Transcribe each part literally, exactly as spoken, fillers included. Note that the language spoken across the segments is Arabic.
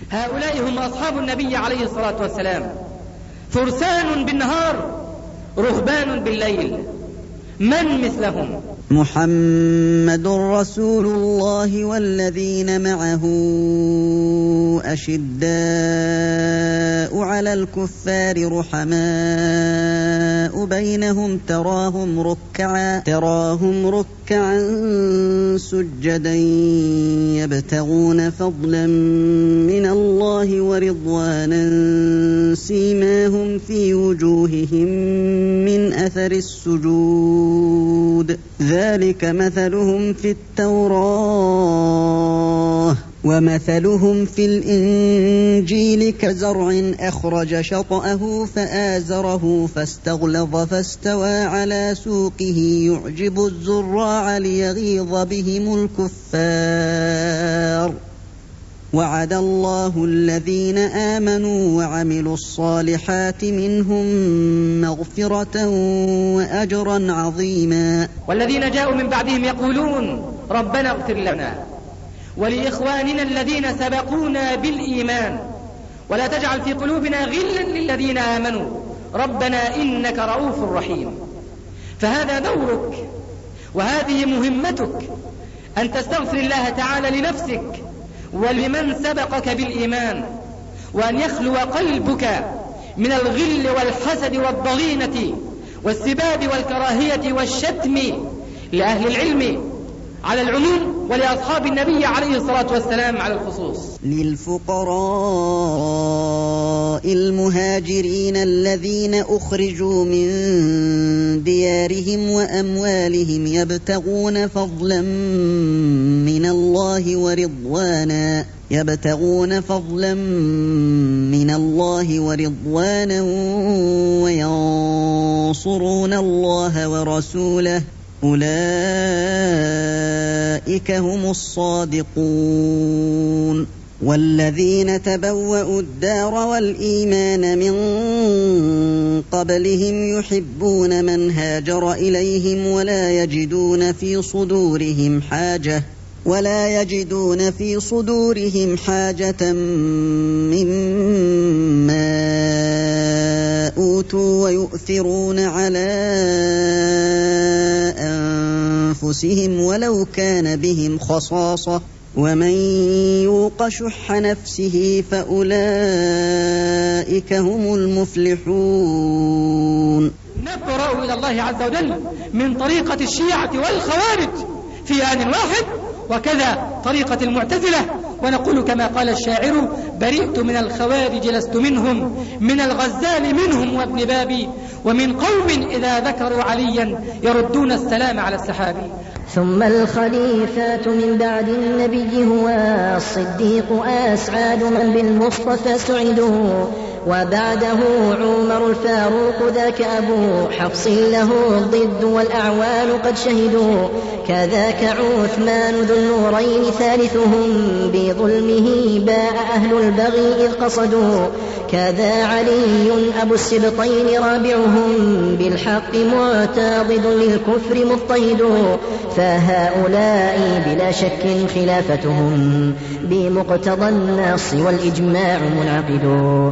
هؤلاء هم أصحاب النبي عليه الصلاة والسلام، فرسان بالنهار رهبان بالليل. من مثلهم؟ محمد رسول الله والذين معه أشداء على الكفار رحماء بينهم تراهم ركعا تراهم ركعا سجدا يبتغون فضلا من الله ورضوانا سيماهم في وجوههم من أثر السجود ذلك مثلهم في التوراة ومثلهم في الإنجيل كزرع أخرج شطأه فآزره فاستغلظ فاستوى على سوقه يعجب الزراع ليغيظ بهم الكفار وعد الله الذين آمنوا وعملوا الصالحات منهم مغفرة وأجرا عظيما. والذين جاءوا من بعدهم يقولون ربنا اغفر لنا ولإخواننا الذين سبقونا بالإيمان ولا تجعل في قلوبنا غلا للذين آمنوا ربنا إنك رؤوف رحيم. فهذا دورك وهذه مهمتك، أن تستغفر الله تعالى لنفسك ولمن سبقك بالإيمان، وأن يخلو قلبك من الغل والحسد والضغينة والسباب والكراهية والشتم لأهل العلم على العموم ولأصحاب النبي عليه الصلاة والسلام على الخصوص. للفقراء المهاجرين الذين أخرجوا من ديارهم وأموالهم يبتغون فضلا من الله ورضوانا يبتغون فضلا من الله ورضوانا وينصرون الله ورسوله أولئك هم الصادقون. والذين تبوأوا الدار والإيمان من قبلهم يحبون من هاجر إليهم ولا يجدون في صدورهم حاجة ولا يجدون في صدورهم حاجة مما أوتوا ويؤثرون على أنفسهم ولو كان بهم خصاصة ومن يوق شح نفسه فأولئك هم المفلحون. نبرأ إلى الله عز وجل من طريقة الشيعة والخوارج في آن واحد، وكذا طريقة المعتزلة، ونقول كما قال الشاعر برئت من الخوارج لست منهم من الغزال منهم وابن بابي ومن قوم إذا ذكروا عليا يردون السلام على السحاب. ثم الخليفات من بعد النبي هو الصديق أسعد من بالمصطفى سعدوا وبعده عمر الفاروق ذاك أبو حفص له الضد والأعوان قد شهدوا كذاك عثمان ذو النورين ثالثهم بظلمه باء أهل البغي إذ قصدوا كذا علي أبو السبطين رابعهم بالحق معتضد للكفر مضطهد فهؤلاء بلا شك خلافتهم بمقتضى النص والإجماع منعقد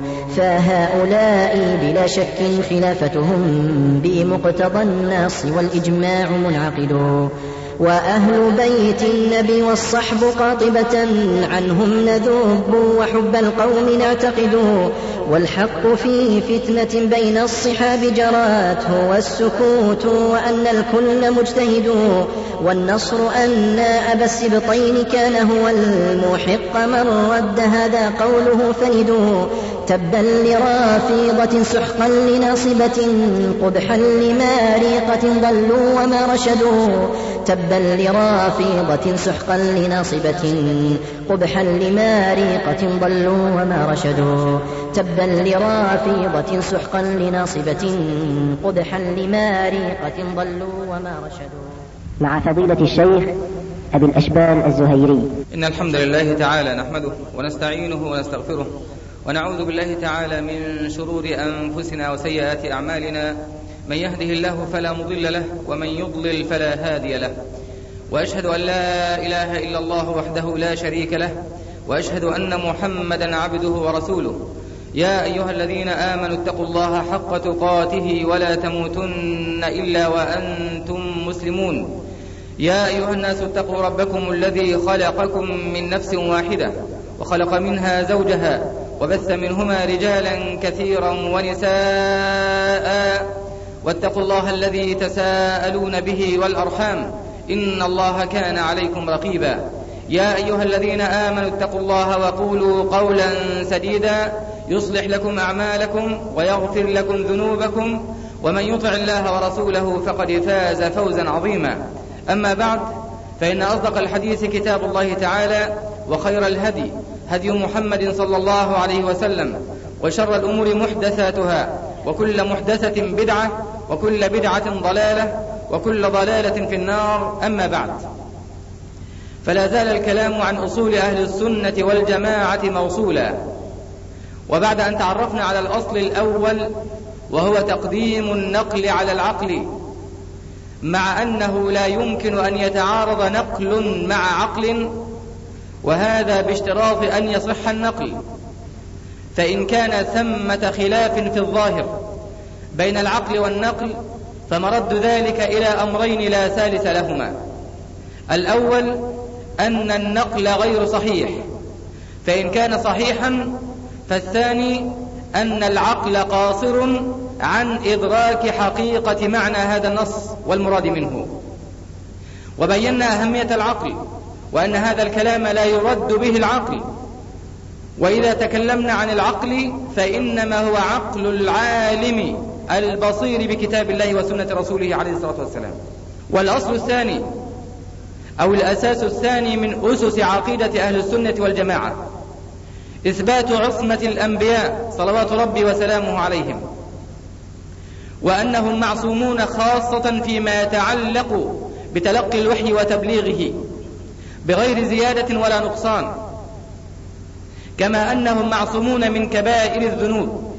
فهؤلاء بلا شك خلافتهم بمقتضى النص والإجماع منعقد وأهل بيت النبي والصحب قاطبة عنهم نذوب وحب القوم نعتقد والحق في فتنة بين الصحاب جرات هو السكوت وأن الكل مجتهد والنصر أن أبا السبطين كان هو المحق من رد هذا قوله فندوا تبا لرافضة سحقا لناصبة قبحا لمارقة ضلوا وما رشدوا تبا لرافضة سحقا لناصبة قبحا لمارقة ضلوا وما رشدوا تبا لرافضة سحقا لناصبة قبحا لمارقة ضلوا وما رشدوا. مع فضيلة الشيخ أبي الأشبال الزهيري. إن الحمد لله تعالى نحمده ونستعينه ونستغفره ونعوذ بالله تعالى من شرور أنفسنا وسيئات أعمالنا من يهده الله فلا مضل له ومن يضلل فلا هادي له وأشهد أن لا إله إلا الله وحده لا شريك له وأشهد أن محمدا عبده ورسوله. يا أيها الذين آمنوا اتقوا الله حق تقاته ولا تموتن إلا وأنتم مسلمون. يا أيها الناس اتقوا ربكم الذي خلقكم من نفس واحدة وخلق منها زوجها وبث منهما رجالا كثيرا ونساء، واتقوا الله الذي تساءلون به والأرحام إن الله كان عليكم رقيبا. يا أيها الذين آمنوا اتقوا الله وقولوا قولا سديدا يصلح لكم أعمالكم ويغفر لكم ذنوبكم، ومن يطع الله ورسوله فقد فاز فوزا عظيما. أما بعد، فإن أصدق الحديث كتاب الله تعالى، وخير الهدي هدي محمد صلى الله عليه وسلم، وشر الأمور محدثاتها، وكل محدثة بدعة، وكل بدعة ضلالة، وكل ضلالة في النار. أما بعد، فلا زال الكلام عن أصول أهل السنة والجماعة موصولا، وبعد أن تعرفنا على الأصل الأول وهو تقديم النقل على العقل، مع أنه لا يمكن أن يتعارض نقل مع عقل، وهذا باشتراط أن يصح النقل، فإن كان ثمة خلاف في الظاهر بين العقل والنقل فمرد ذلك إلى أمرين لا ثالث لهما. الأول أن النقل غير صحيح، فإن كان صحيحا، فالثاني أن العقل قاصر عن إدراك حقيقة معنى هذا النص والمراد منه. وبينا أهمية العقل، وأن هذا الكلام لا يرد به العقل، وإذا تكلمنا عن العقل فإنما هو عقل العالم البصير بكتاب الله وسنة رسوله عليه الصلاة والسلام. والأصل الثاني أو الأساس الثاني من أسس عقيدة أهل السنة والجماعة إثبات عصمة الأنبياء صلوات ربي وسلامه عليهم، وأنهم معصومون خاصة فيما يتعلق بتلقي الوحي وتبليغه بغير زيادة ولا نقصان، كما أنهم معصومون من كبائر الذنوب.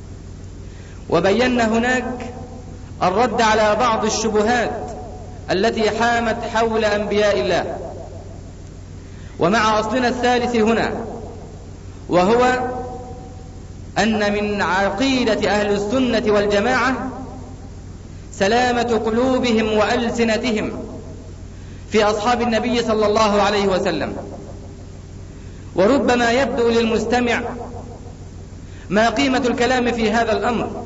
وبينا هناك الرد على بعض الشبهات التي حامت حول أنبياء الله. ومع أصلنا الثالث هنا، وهو أن من عقيدة أهل السنة والجماعة سلامة قلوبهم وألسنتهم في أصحاب النبي صلى الله عليه وسلم. وربما يبدو للمستمع ما قيمة الكلام في هذا الأمر،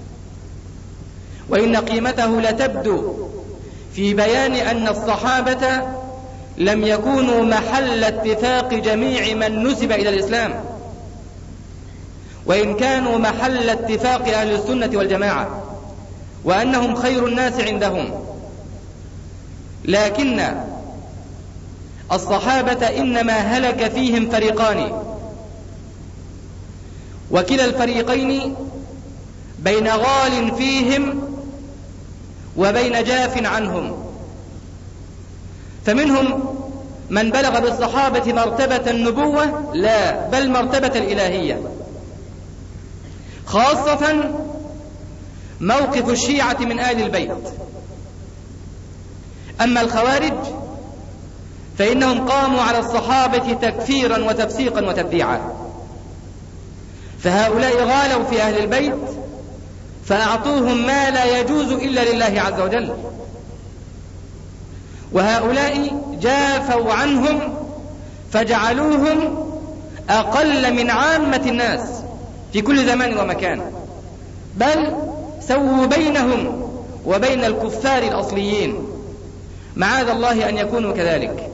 وإن قيمته لتبدو في بيان أن الصحابة لم يكونوا محل اتفاق جميع من نسب إلى الإسلام، وإن كانوا محل اتفاق أهل السنة والجماعة، وأنهم خير الناس عندهم، لكن الصحابة إنما هلك فيهم فريقان، وكلا الفريقين بين غال فيهم وبين جاف عنهم. فمنهم من بلغ بالصحابة مرتبة النبوة، لا بل مرتبة الإلهية، خاصة موقف الشيعة من آل البيت. أما الخوارج فإنهم قاموا على الصحابة تكفيرا وتفسيقا وتبديعا، فهؤلاء غالوا في أهل البيت فأعطوهم ما لا يجوز إلا لله عز وجل، وهؤلاء جافوا عنهم فجعلوهم أقل من عامة الناس في كل زمان ومكان، بل سووا بينهم وبين الكفار الأصليين، معاذ الله أن يكونوا كذلك.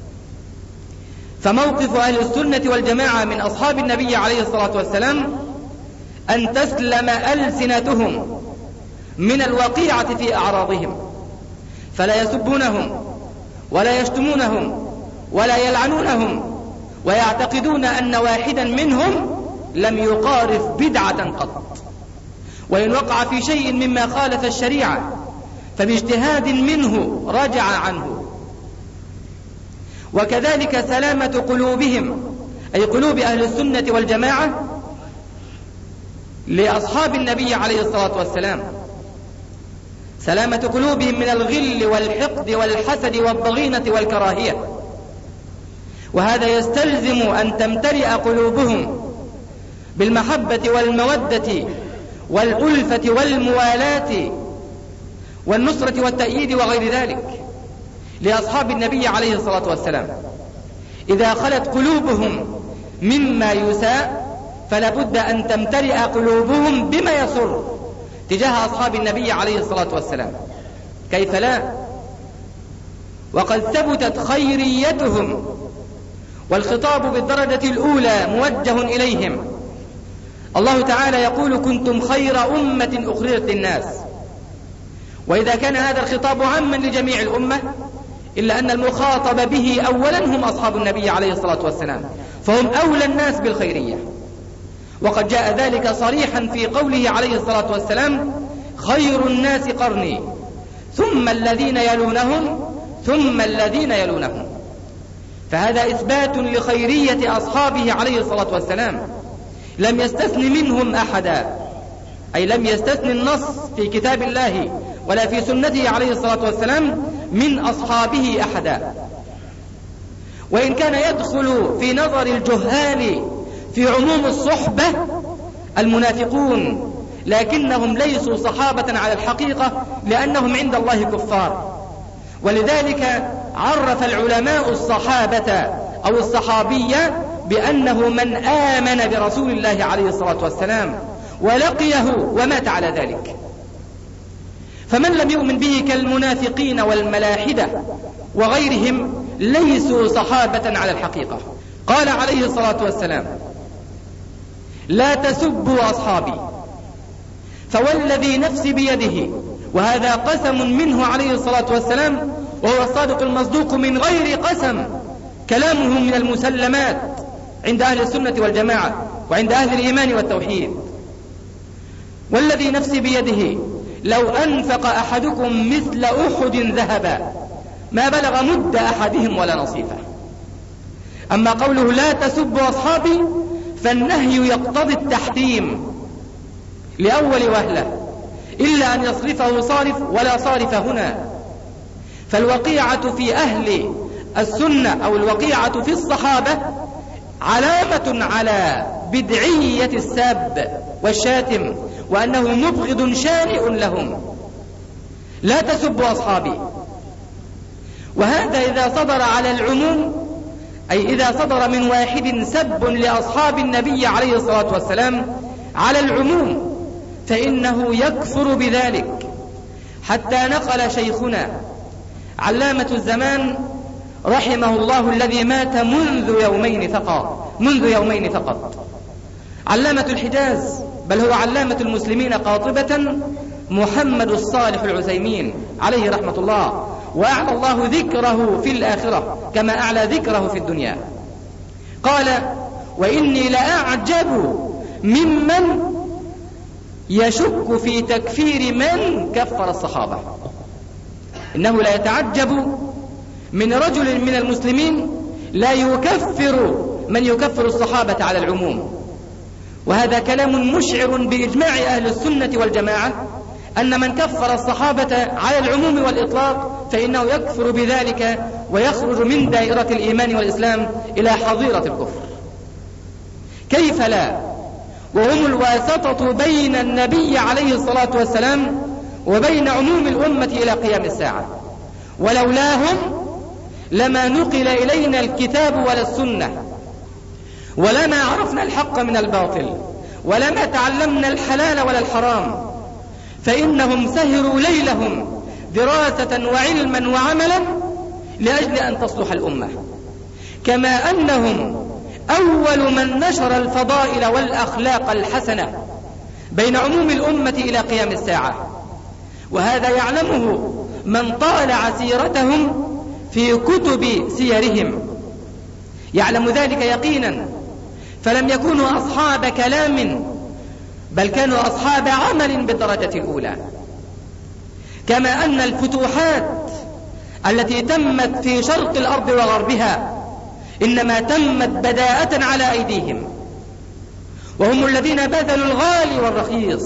فموقف أهل السنة والجماعة من أصحاب النبي عليه الصلاة والسلام أن تسلم ألسنتهم من الوقيعة في أعراضهم، فلا يسبونهم ولا يشتمونهم ولا يلعنونهم، ويعتقدون أن واحدا منهم لم يقارف بدعة قط، وإن وقع في شيء مما خالف الشريعة فباجتهاد منه رجع عنه. وكذلك سلامة قلوبهم، أي قلوب أهل السنة والجماعة لأصحاب النبي عليه الصلاة والسلام، سلامة قلوبهم من الغل والحقد والحسد والضغينة والكراهية. وهذا يستلزم أن تمتلئ قلوبهم بالمحبة والمودة والألفة والموالاة والنصرة والتأييد وغير ذلك لأصحاب النبي عليه الصلاة والسلام. إذا خلت قلوبهم مما يساء فلا بد أن تمتلئ قلوبهم بما يسر تجاه أصحاب النبي عليه الصلاة والسلام. كيف لا؟ وقد ثبتت خيريتهم، والخطاب بالدرجة الأولى موجه إليهم. الله تعالى يقول: كنتم خير أمة أخرجت للناس. وإذا كان هذا الخطاب عاما لجميع الأمة، إلا أن المخاطب به أولا هم أصحاب النبي عليه الصلاة والسلام، فهم أولى الناس بالخيرية. وقد جاء ذلك صريحا في قوله عليه الصلاة والسلام: خير الناس قرني ثم الذين يلونهم ثم الذين يلونهم. فهذا إثبات لخيرية أصحابه عليه الصلاة والسلام، لم يستثن منهم أحدا، أي لم يستثن النص في كتاب الله ولا في سنته عليه الصلاة والسلام من أصحابه أحدا. وإن كان يدخل في نظر الجهال في عموم الصحبة المنافقون، لكنهم ليسوا صحابة على الحقيقة لأنهم عند الله كفار. ولذلك عرف العلماء الصحابة أو الصحابية بأنه من آمن برسول الله عليه الصلاة والسلام ولقيه ومات على ذلك. فمن لم يؤمن به كالمنافقين والملاحدة وغيرهم ليسوا صحابة على الحقيقة. قال عليه الصلاة والسلام: لا تسبوا أصحابي فوالذي نفسي بيده. وهذا قسم منه عليه الصلاة والسلام، وهو الصادق المصدوق من غير قسم. كلامه من المسلمات عند أهل السنة والجماعة وعند أهل الإيمان والتوحيد. والذي نفسي بيده لو أنفق أحدكم مثل أحد ذهبا ما بلغ مد أحدهم ولا نصيفه. أما قوله لا تسبوا أصحابي فالنهي يقتضي التحريم لأول وهلة، إلا أن يصرفه صارف ولا صارف هنا. فالوقيعة في أهل السنة أو الوقيعة في الصحابة علامة على بدعية الساب والشاتم، وأنه مبغض شانئ لهم. لا تسبوا أصحابي، وهذا إذا صدر على العموم، أي إذا صدر من واحد سب لأصحاب النبي عليه الصلاة والسلام على العموم فإنه يكفر بذلك. حتى نقل شيخنا علامة الزمان رحمه الله الذي مات منذ يومين فقط منذ يومين فقط علامة الحجاز، بل هو علامة المسلمين قاطبة، محمد الصالح العثيمين عليه رحمة الله، وأعلى الله ذكره في الآخرة كما أعلى ذكره في الدنيا. قال: وإني لأعجب ممن يشك في تكفير من كفر الصحابة. إنه لا يتعجب من رجل من المسلمين لا يكفر من يكفر الصحابة على العموم. وهذا كلام مشعر بإجماع أهل السنة والجماعة أن من كفر الصحابة على العموم والإطلاق فإنه يكفر بذلك ويخرج من دائرة الإيمان والإسلام إلى حظيرة الكفر. كيف لا وهم الواسطة بين النبي عليه الصلاة والسلام وبين عموم الأمة إلى قيام الساعة. ولولاهم لما نقل إلينا الكتاب ولا السنة، ولما عرفنا الحق من الباطل، ولما تعلمنا الحلال ولا الحرام. فإنهم سهروا ليلهم دراسة وعلما وعملا لأجل أن تصلح الأمة، كما أنهم أول من نشر الفضائل والأخلاق الحسنة بين عموم الأمة إلى قيام الساعة. وهذا يعلمه من طالع سيرتهم في كتب سيرهم، يعلم ذلك يقينا. فلم يكونوا أصحاب كلام، بل كانوا أصحاب عمل بالدرجة الأولى. كما أن الفتوحات التي تمت في شرق الأرض وغربها إنما تمت بداءة على أيديهم، وهم الذين بذلوا الغالي والرخيص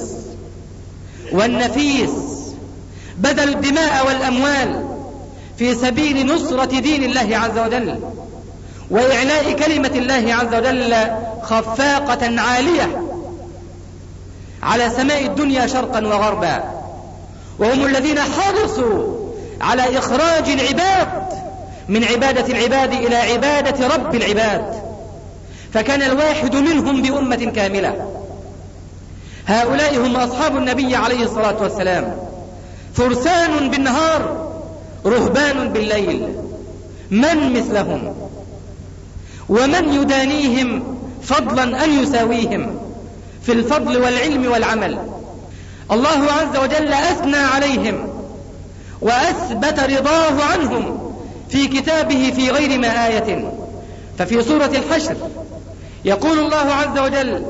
والنفيس، بذلوا الدماء والأموال في سبيل نصرة دين الله عز وجل. وإعلاء كلمة الله عز وجل خفاقة عالية على سماء الدنيا شرقا وغربا، وهم الذين حرصوا على إخراج العباد من عبادة العباد إلى عبادة رب العباد، فكان الواحد منهم بأمة كاملة. هؤلاء هم أصحاب النبي عليه الصلاة والسلام، فرسان بالنهار رهبان بالليل، من مثلهم ومن يدانيهم فضلا أن يساويهم في الفضل والعلم والعمل. الله عز وجل أثنى عليهم وأثبت رضاه عنهم في كتابه في غير ما آية. ففي سورة الحشر يقول الله عز وجل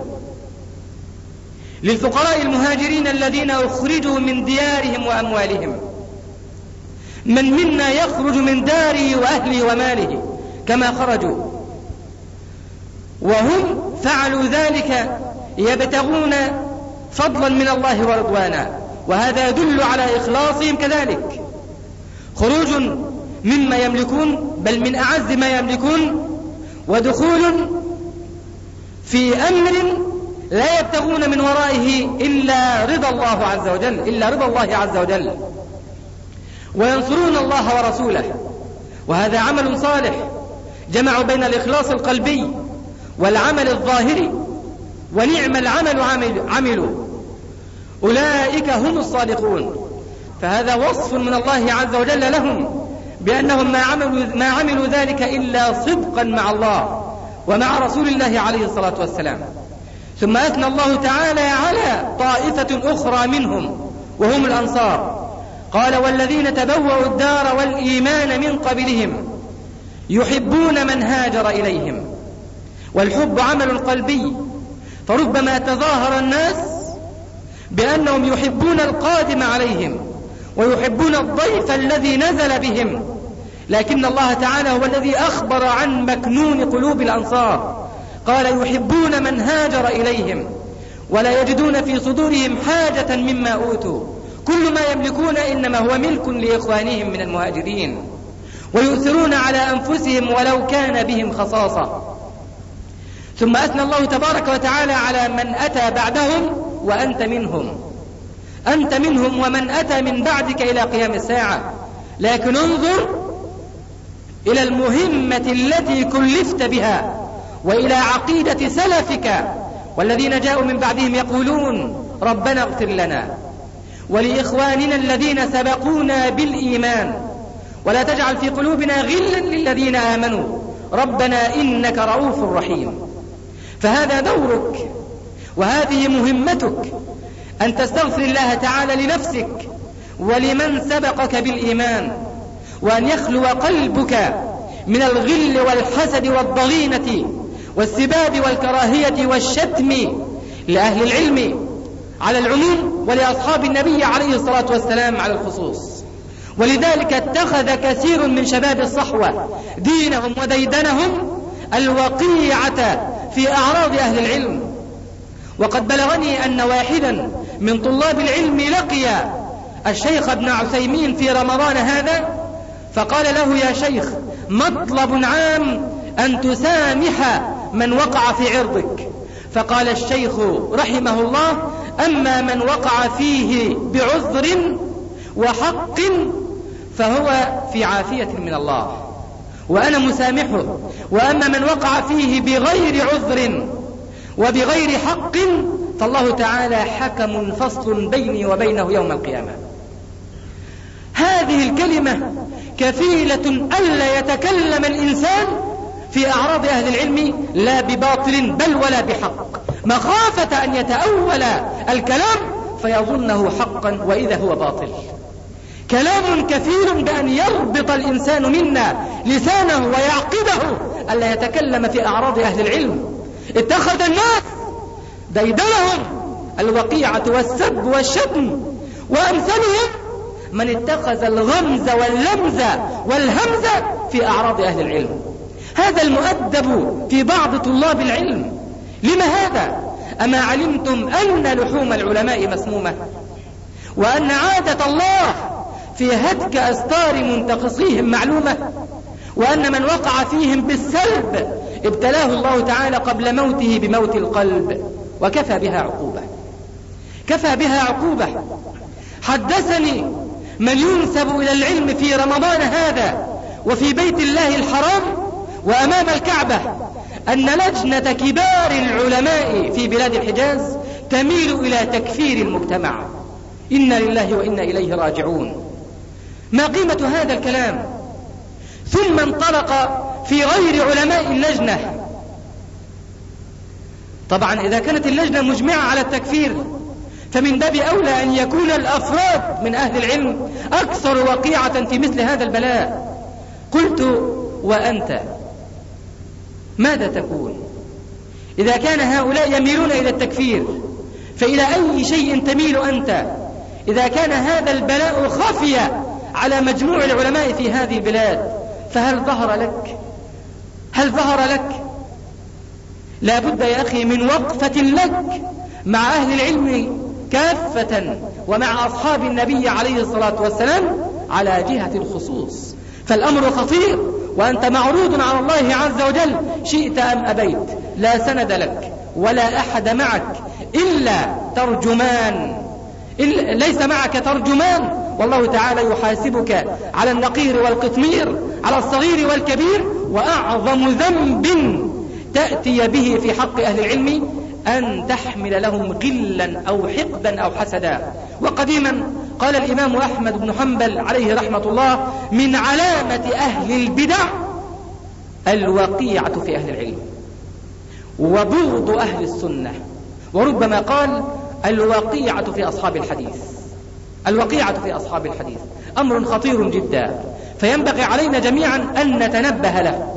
للفقراء المهاجرين الذين أخرجوا من ديارهم وأموالهم: من منا يخرج من داره وأهله وماله كما خرجوا وهم فعلوا ذلك يبتغون فضلا من الله ورضوانا. وهذا يدل على إخلاصهم كذلك، خروج مما يملكون بل من أعز ما يملكون، ودخول في أمر لا يبتغون من ورائه إلا رضا الله عز وجل إلا رضا الله عز وجل وينصرون الله ورسوله. وهذا عمل صالح جمع بين الإخلاص القلبي والعمل الظاهري، ونعم العمل عملوا، أولئك هم الصادقون. فهذا وصف من الله عز وجل لهم بأنهم ما عملوا, ما عملوا ذلك إلا صدقا مع الله ومع رسول الله عليه الصلاة والسلام. ثم أثنى الله تعالى على طائفة أخرى منهم وهم الأنصار، قال: والذين تبوأوا الدار والإيمان من قبلهم يحبون من هاجر إليهم. والحب عمل قلبي، فربما تظاهر الناس بأنهم يحبون القادم عليهم ويحبون الضيف الذي نزل بهم، لكن الله تعالى هو الذي أخبر عن مكنون قلوب الأنصار، قال: يحبون من هاجر إليهم ولا يجدون في صدورهم حاجة مما أوتوا، كل ما يملكون إنما هو ملك لإخوانهم من المهاجرين، ويؤثرون على أنفسهم ولو كان بهم خصاصة. ثم أثنى الله تبارك وتعالى على من أتى بعدهم: وأنت منهم، أنت منهم ومن أتى من بعدك إلى قيام الساعة. لكن انظر إلى المهمة التي كلفت بها وإلى عقيدة سلفك والذين جاءوا من بعدهم يقولون: ربنا اغفر لنا ولإخواننا الذين سبقونا بالإيمان ولا تجعل في قلوبنا غلا للذين آمنوا ربنا إنك رؤوف رحيم. فهذا دورك وهذه مهمتك، أن تستغفر الله تعالى لنفسك ولمن سبقك بالإيمان، وأن يخلو قلبك من الغل والحسد والضغينة والسباب والكراهية والشتم لأهل العلم على العموم ولأصحاب النبي عليه الصلاة والسلام على الخصوص. ولذلك اتخذ كثير من شباب الصحوة دينهم وديدنهم الوقيعة في أعراض أهل العلم. وقد بلغني أن واحدا من طلاب العلم لقي الشيخ ابن عثيمين في رمضان هذا، فقال له: يا شيخ، مطلب عام أن تسامح من وقع في عرضك. فقال الشيخ رحمه الله: أما من وقع فيه بعذر وحق فهو في عافية من الله وأنا مسامحه، وأما من وقع فيه بغير عذر وبغير حق فالله تعالى حكم فصل بيني وبينه يوم القيامة. هذه الكلمة كفيلة ألا يتكلم الإنسان في أعراض أهل العلم لا بباطل بل ولا بحق، مخافة أن يتأول الكلام فيظنه حقا وإذا هو باطل. كلام كثير بأن يربط الإنسان منا لسانه ويعقده ألا يتكلم في أعراض أهل العلم. اتخذ الناس ديدنهم الوقيعة والسب والشتم، وأمثلهم من اتخذ الغمز واللمز والهمز في أعراض أهل العلم. هذا المؤدب في بعض طلاب العلم. لما هذا؟ أما علمتم أن لحوم العلماء مسمومة، وأن عادة الله في هتك أستار منتقصيهم معلومة، وأن من وقع فيهم بالسلب ابتلاه الله تعالى قبل موته بموت القلب، وكفى بها عقوبة، كفى بها عقوبة. حدثني من ينسب إلى العلم في رمضان هذا وفي بيت الله الحرام وأمام الكعبة أن لجنة كبار العلماء في بلاد الحجاز تميل إلى تكفير المجتمع. إنا لله وإنا إليه راجعون. ما قيمة هذا الكلام؟ ثم انطلق في غير علماء اللجنة. طبعا إذا كانت اللجنة مجمعة على التكفير فمن باب أولى أن يكون الأفراد من أهل العلم أكثر وقيعة في مثل هذا البلاء. قلت: وأنت ماذا تكون إذا كان هؤلاء يميلون إلى التكفير؟ فإلى أي شيء تميل أنت إذا كان هذا البلاء خفي على مجموع العلماء في هذه البلاد؟ فهل ظهر لك؟ هل ظهر لك؟ لا بد يا أخي من وقفة لك مع أهل العلم كافة ومع أصحاب النبي عليه الصلاة والسلام على جهة الخصوص، فالأمر خطير وأنت معروض على الله عز وجل شئت أم أبيت. لا سند لك ولا أحد معك إلا ترجمان، إلا ليس معك ترجمان، والله تعالى يحاسبك على النقير والقطمير، على الصغير والكبير. وأعظم ذنب تأتي به في حق أهل العلم أن تحمل لهم غلا أو حقدا أو حسدا. وقديما قال الإمام أحمد بن حنبل عليه رحمة الله: من علامة أهل البدع الوقيعة في أهل العلم وبغض أهل السنة. وربما قال الوقيعة في أصحاب الحديث. الوقيعة في أصحاب الحديث أمر خطير جدا، فينبغي علينا جميعا أن نتنبه له.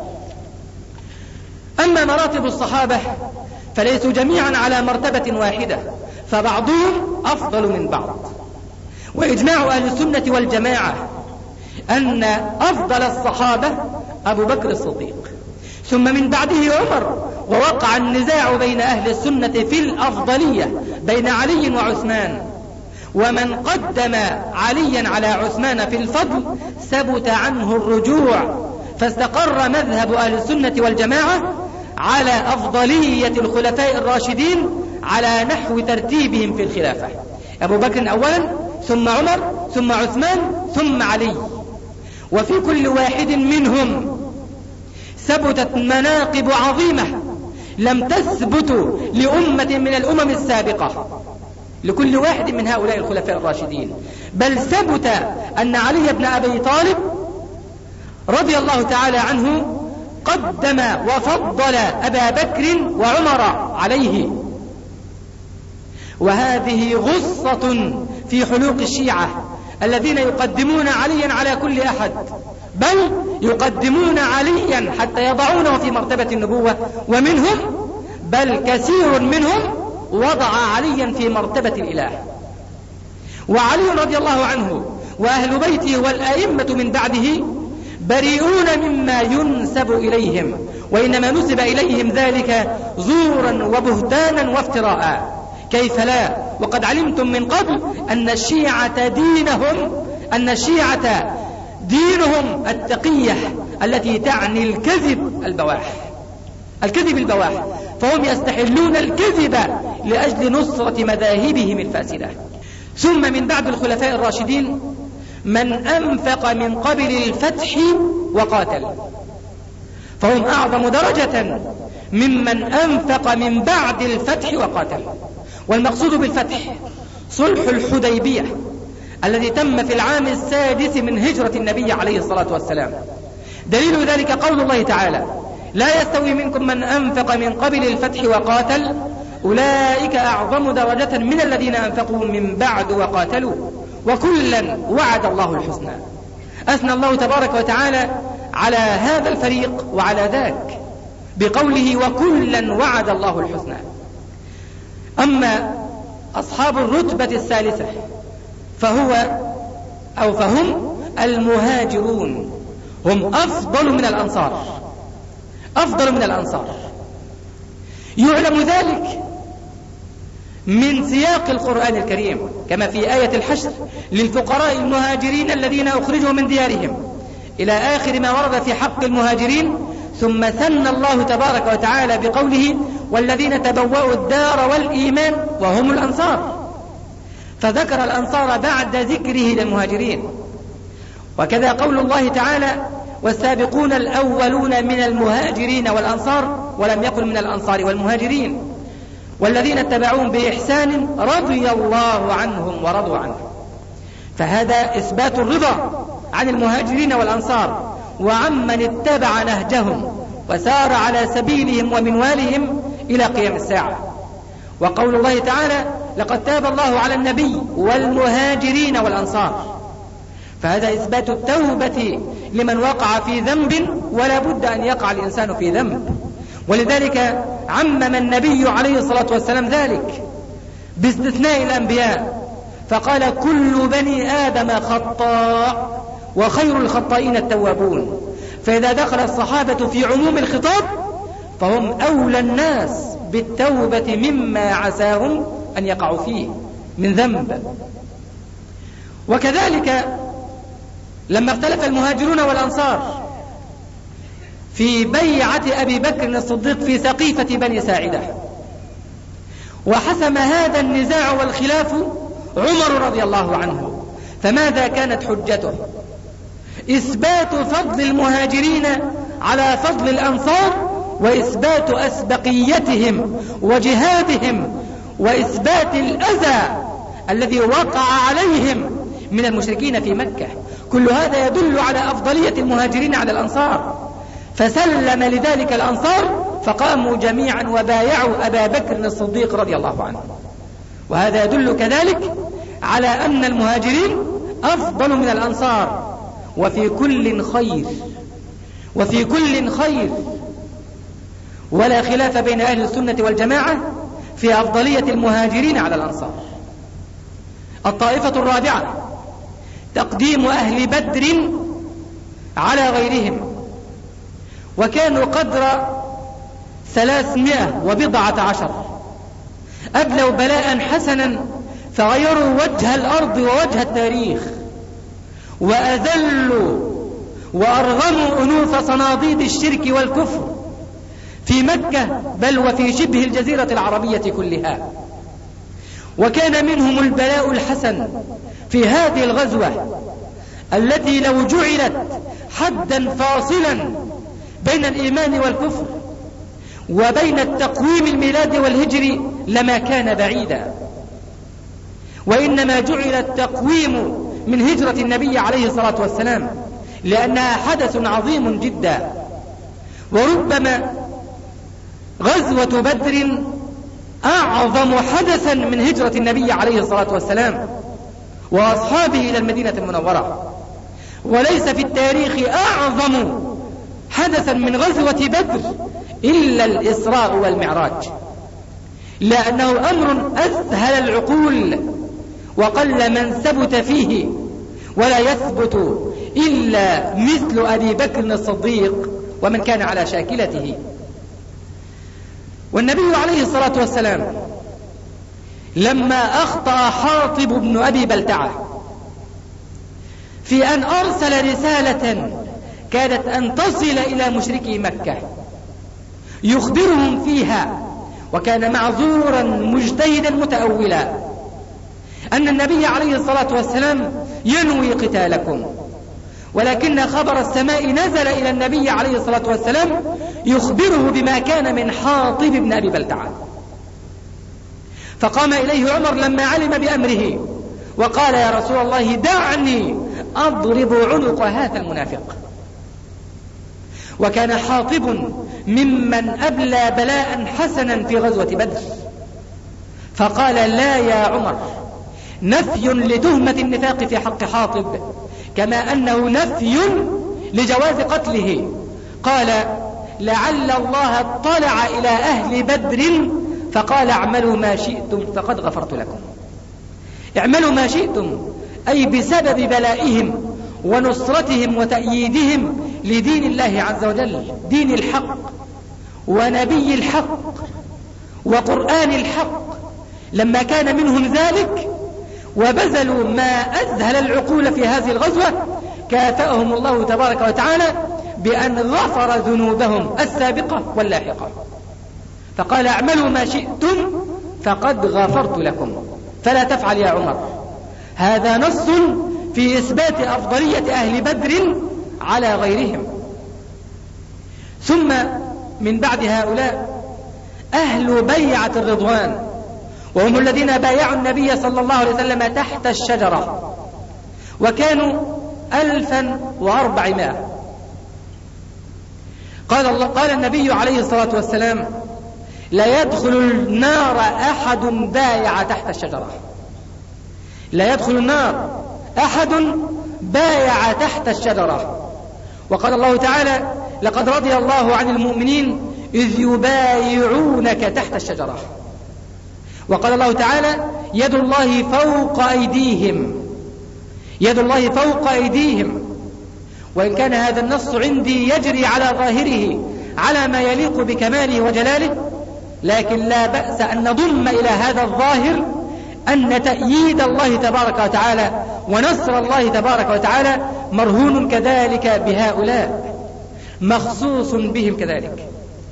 أما مراتب الصحابة فليسوا جميعا على مرتبة واحدة، فبعضهم أفضل من بعض. وإجماع أهل السنة والجماعة أن أفضل الصحابة أبو بكر الصديق، ثم من بعده عمر. ووقع النزاع بين أهل السنة في الأفضلية بين علي وعثمان، ومن قدم عليا على عثمان في الفضل ثبت عنه الرجوع، فاستقر مذهب أهل السنة والجماعة على أفضلية الخلفاء الراشدين على نحو ترتيبهم في الخلافة: أبو بكر أولا، ثم عمر، ثم عثمان، ثم علي. وفي كل واحد منهم ثبتت مناقب عظيمة لم تثبت لأمة من الأمم السابقة لكل واحد من هؤلاء الخلفاء الراشدين، بل ثبت أن علي بن أبي طالب رضي الله تعالى عنه قدم وفضل أبا بكر وعمر عليه. وهذه غصة في حلوق الشيعة الذين يقدمون عليا على كل أحد، بل يقدمون عليا حتى يضعونه في مرتبة النبوة، ومنهم بل كثير منهم وضع عليا في مرتبة الإله. وعلي رضي الله عنه وأهل بيته والأئمة من بعده بريئون مما ينسب إليهم، وإنما نسب إليهم ذلك زورا وبهتانا وافتراء. كيف لا؟ وقد علمتم من قبل أن الشيعة دينهم أن الشيعة دينهم التقية التي تعني الكذب البواح، الكذب البواح، فهم يستحلون الكذب لأجل نصرة مذاهبهم الفاسدة. ثم من بعد الخلفاء الراشدين من أنفق من قبل الفتح وقاتل، فهم أعظم درجة ممن أنفق من بعد الفتح وقاتل. والمقصود بالفتح صلح الحديبية الذي تم في العام السادس من هجرة النبي عليه الصلاة والسلام. دليل ذلك قول الله تعالى: لا يستوي منكم من أنفق من قبل الفتح وقاتل أولئك أعظم درجة من الذين أنفقوا من بعد وقاتلوا وكلا وعد الله الحسنى. أثنى الله تبارك وتعالى على هذا الفريق وعلى ذاك بقوله: وكلا وعد الله الحسنى. أما أصحاب الرتبة الثالثة فهو أو فهم المهاجرون، هم أفضل من الأنصار، أفضل من الأنصار. يعلم ذلك من سياق القرآن الكريم كما في آية الحشر: للفقراء المهاجرين الذين أخرجوا من ديارهم إلى آخر ما ورد في حق المهاجرين، ثم ثنى الله تبارك وتعالى بقوله والذين تبوأوا الدار والإيمان وهم الأنصار، فذكر الأنصار بعد ذكره للمهاجرين. وكذا قول الله تعالى والسابقون الأولون من المهاجرين والأنصار، ولم يقل من الأنصار والمهاجرين، والذين اتبعوهم بإحسان رضي الله عنهم ورضوا عنه. فهذا إثبات الرضا عن المهاجرين والأنصار وعمن اتبع نهجهم وسار على سبيلهم ومنوالهم إلى قيام الساعة. وقول الله تعالى لقد تاب الله على النبي والمهاجرين والأنصار، فهذا إثبات التوبة لمن وقع في ذنب، ولا بد أن يقع الإنسان في ذنب، ولذلك عمم النبي عليه الصلاة والسلام ذلك باستثناء الأنبياء، فقال كل بني آدم خطاء وخير الخطائين التوابون. فإذا دخل الصحابة في عموم الخطاب فهم أولى الناس بالتوبة مما عساهم أن يقعوا فيه من ذنب. وكذلك لما اختلف المهاجرون والأنصار في بيعة أبي بكر الصديق في سقيفة بني ساعدة، وحسم هذا النزاع والخلاف عمر رضي الله عنه، فماذا كانت حجته؟ إثبات فضل المهاجرين على فضل الأنصار، وإثبات أسبقيتهم وجهادهم، وإثبات الأذى الذي وقع عليهم من المشركين في مكة. كل هذا يدل على أفضلية المهاجرين على الأنصار، فسلم لذلك الأنصار فقاموا جميعا وبايعوا أبا بكر الصديق رضي الله عنه. وهذا يدل كذلك على أن المهاجرين أفضل من الأنصار، وفي كل خير وفي كل خير ولا خلاف بين أهل السنة والجماعة في أفضلية المهاجرين على الأنصار. الطائفة الرابعة تقديم أهل بدر على غيرهم، وكانوا قدر ثلاثمائة وبضعة عشر، أبلوا بلاء حسنا فغيروا وجه الأرض ووجه التاريخ، وأذلوا وأرغموا أنوف صناديد الشرك والكفر في مكة بل وفي شبه الجزيرة العربية كلها. وكان منهم البلاء الحسن في هذه الغزوة التي لو جعلت حدا فاصلا بين الإيمان والكفر وبين التقويم الميلادي والهجري لما كان بعيدا، وإنما جعل التقويم من هجرة النبي عليه الصلاة والسلام لأنها حدث عظيم جدا. وربما غزوة بدر أعظم حدثا من هجرة النبي عليه الصلاة والسلام وأصحابه إلى المدينة المنورة، وليس في التاريخ أعظم حدثا من غزوة بدر إلا الإسراء والمعراج، لأنه أمر أذهل العقول وقل من ثبت فيه، ولا يثبت إلا مثل أبي بكر الصديق ومن كان على شاكلته. والنبي عليه الصلاة والسلام لما أخطأ حاطب بن أبي بلتعة في أن أرسل رسالة كادت أن تصل إلى مشركي مكة يخبرهم فيها، وكان معذورا مجتهدا متأولا أن النبي عليه الصلاة والسلام ينوي قتالكم، ولكن خبر السماء نزل إلى النبي عليه الصلاة والسلام يخبره بما كان من حاطب بن أبي بلتعة. فقام إليه عمر لما علم بأمره وقال يا رسول الله دعني أضرب عنق هذا المنافق. وكان حاطب ممن أبلى بلاء حسنا في غزوة بدر، فقال لا يا عمر، نفي لتهمة النفاق في حق حاطب كما أنه نفي لجواز قتله. قال لعل الله اطلع إلى أهل بدر فقال اعملوا ما شئتم فقد غفرت لكم. اعملوا ما شئتم أي بسبب بلائهم ونصرتهم وتأييدهم لدين الله عز وجل، دين الحق ونبي الحق وقرآن الحق. لما كان منهم ذلك وبذلوا ما أذهل العقول في هذه الغزوة كافأهم الله تبارك وتعالى بأن غفر ذنوبهم السابقة واللاحقة، فقال اعملوا ما شئتم فقد غفرت لكم فلا تفعل يا عمر. هذا نص في إثبات أفضلية أهل بدر على غيرهم. ثم من بعد هؤلاء أهل بيعة الرضوان، وهم الذين بايعوا النبي صلى الله عليه وسلم تحت الشجرة، وكانوا ألفا وأربعمائة. قال, الله قال النبي عليه الصلاة والسلام لا يدخل النار أحد بايع تحت الشجرة، لا يدخل النار أحد بايع تحت الشجرة. وقال الله تعالى لقد رضي الله عن المؤمنين إذ يبايعونك تحت الشجرة. وقال الله تعالى يد الله فوق أيديهم، يد الله فوق أيديهم. وإن كان هذا النص عندي يجري على ظاهره على ما يليق بكماله وجلاله، لكن لا بأس أن نضم إلى هذا الظاهر أن تأييد الله تبارك وتعالى ونصر الله تبارك وتعالى مرهون كذلك بهؤلاء، مخصوص بهم كذلك.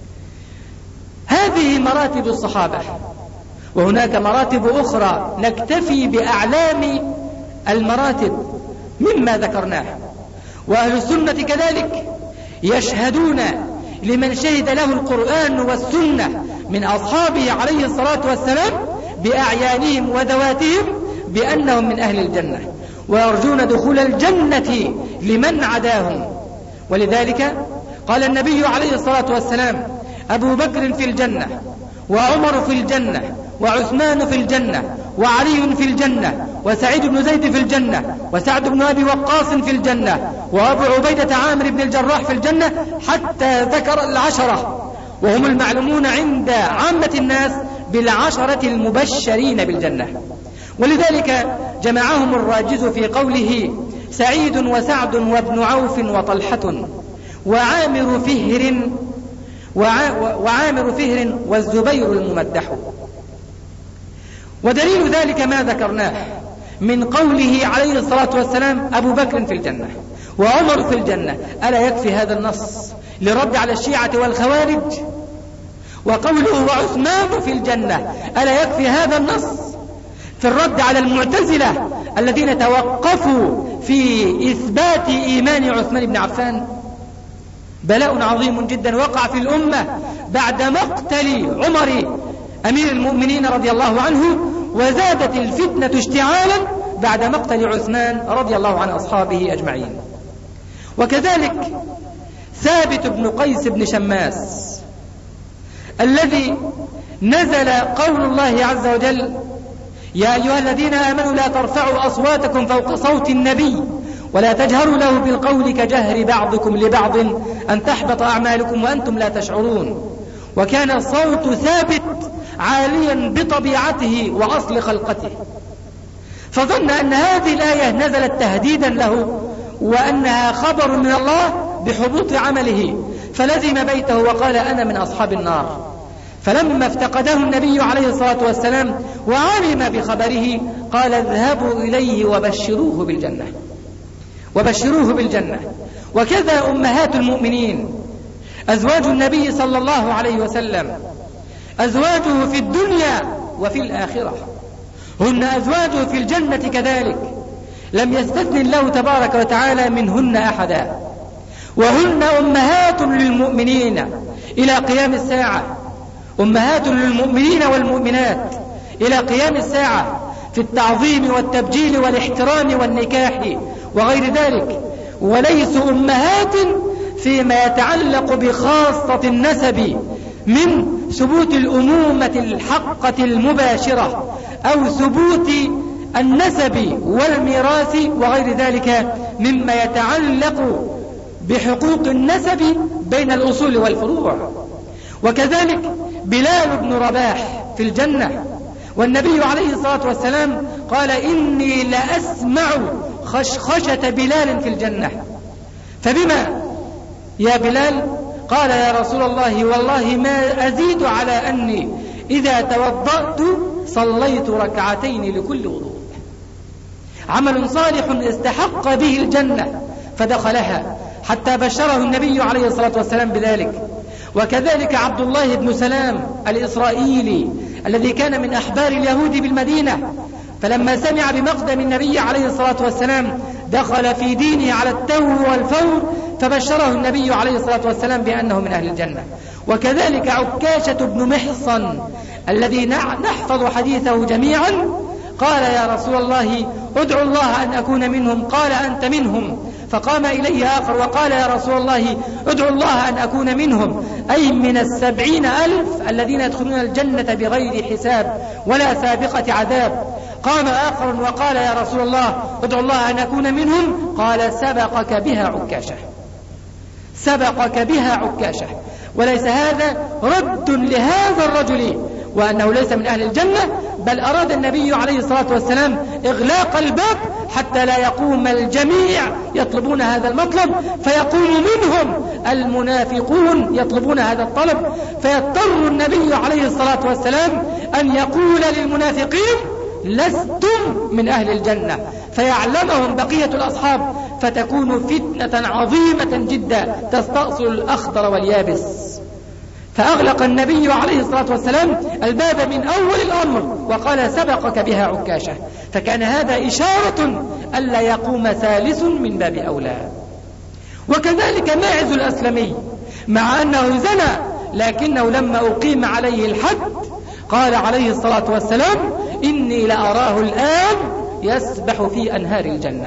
هذه مراتب الصحابة، وهناك مراتب أخرى نكتفي بأعلام المراتب مما ذكرناه. وأهل السنة كذلك يشهدون لمن شهد له القرآن والسنة من أصحابه عليه الصلاة والسلام بأعيانهم وذواتهم بأنهم من أهل الجنة، ويرجون دخول الجنة لمن عداهم. ولذلك قال النبي عليه الصلاة والسلام أبو بكر في الجنة، وعمر في الجنة، وعثمان في الجنة، وعلي في الجنة، وسعيد بن زيد في الجنة، وسعد بن أبي وقاص في الجنة، وأبو عبيدة عامر بن الجراح في الجنة، حتى ذكر العشرة، وهم المعلومون عند عامة الناس بالعشرة المبشرين بالجنة. ولذلك جمعهم الراجز في قوله سعيد وسعد وابن عوف وطلحة وعامر فهر وعامر فهر والزبير الممدح. ودليل ذلك ما ذكرناه من قوله عليه الصلاة والسلام أبو بكر في الجنة وعمر في الجنة. ألا يكفي هذا النص لرد على الشيعة والخوارج؟ وقوله وعثمان في الجنة، ألا يكفي هذا النص في الرد على المعتزلة الذين توقفوا في إثبات إيمان عثمان بن عفان؟ بلاء عظيم جدا وقع في الأمة بعد مقتل عمر أمير المؤمنين رضي الله عنه، وزادت الفتنة اشتعالا بعد مقتل عثمان رضي الله عن أصحابه أجمعين. وكذلك ثابت بن قيس بن شماس الذي نزل قول الله عز وجل يا أيها الذين آمنوا لا ترفعوا أصواتكم فوق صوت النبي ولا تجهروا له بالقول كجهر بعضكم لبعض أن تحبط أعمالكم وأنتم لا تشعرون. وكان صوت ثابت عاليا بطبيعته وأصل خلقته، فظن أن هذه الآية نزلت تهديدا له وأنها خبر من الله بحبوط عمله، فلزم بيته وقال أنا من أصحاب النار. فلما افتقده النبي عليه الصلاة والسلام وعلم بخبره قال اذهبوا إليه وبشروه بالجنة، وبشروه بالجنة. وكذا أمهات المؤمنين أزواج النبي صلى الله عليه وسلم، أزواجه في الدنيا وفي الآخرة، هن أزواجه في الجنة كذلك، لم يستثن الله تبارك وتعالى منهن أحدا. وهن أمهات للمؤمنين إلى قيام الساعة، أمهات للمؤمنين والمؤمنات إلى قيام الساعة في التعظيم والتبجيل والاحترام والنكاح وغير ذلك، وليسوا أمهات فيما يتعلق بخاصة النسب من ثبوت الأمومة الحقة المباشرة أو ثبوت النسب والميراث وغير ذلك مما يتعلق بحقوق النسب بين الأصول والفروع. وكذلك بلال بن رباح في الجنة، والنبي عليه الصلاة والسلام قال إني لأسمع خشخشة بلال في الجنة. فبما يا بلال؟ قال يا رسول الله والله ما أزيد على أني إذا توضأت صليت ركعتين لكل وضوء. عمل صالح استحق به الجنة، فدخلها حتى بشره النبي عليه الصلاة والسلام بذلك. وكذلك عبد الله بن سلام الإسرائيلي الذي كان من أحبار اليهود بالمدينة، فلما سمع بمقدم النبي عليه الصلاة والسلام دخل في دينه على التو والفور، فبشره النبي عليه الصلاة والسلام بأنه من أهل الجنة. وكذلك عكاشة بن محصن الذي نحفظ حديثه جميعا، قال يا رسول الله ادعو الله أن أكون منهم، قال أنت منهم. فقام إليه آخر وقال يا رسول الله ادعو الله أن أكون منهم، أي من السبعين ألف الذين يدخلون الجنة بغير حساب ولا سابقة عذاب. قام آخر وقال يا رسول الله ادعو الله أن أكون منهم، قال سبقك بها عكاشة، سبقك بها عكاشة. وليس هذا رد لهذا الرجل وأنه ليس من أهل الجنة، بل أراد النبي عليه الصلاة والسلام إغلاق الباب حتى لا يقوم الجميع يطلبون هذا المطلب، فيقوم منهم المنافقون يطلبون هذا الطلب، فيضطر النبي عليه الصلاة والسلام أن يقول للمنافقين لستم من أهل الجنة، فيعلمهم بقية الأصحاب، فتكون فتنة عظيمة جدا تستأصل الأخضر واليابس. فأغلق النبي عليه الصلاة والسلام الباب من أول الأمر وقال سبقك بها عكاشة، فكان هذا إشارة ألا يقوم ثالث من باب أولى. وكذلك ماعز الأسلمي مع أنه زنى، لكنه لما أقيم عليه الحد قال عليه الصلاة والسلام إني لأراه الآن يسبح في أنهار الجنة،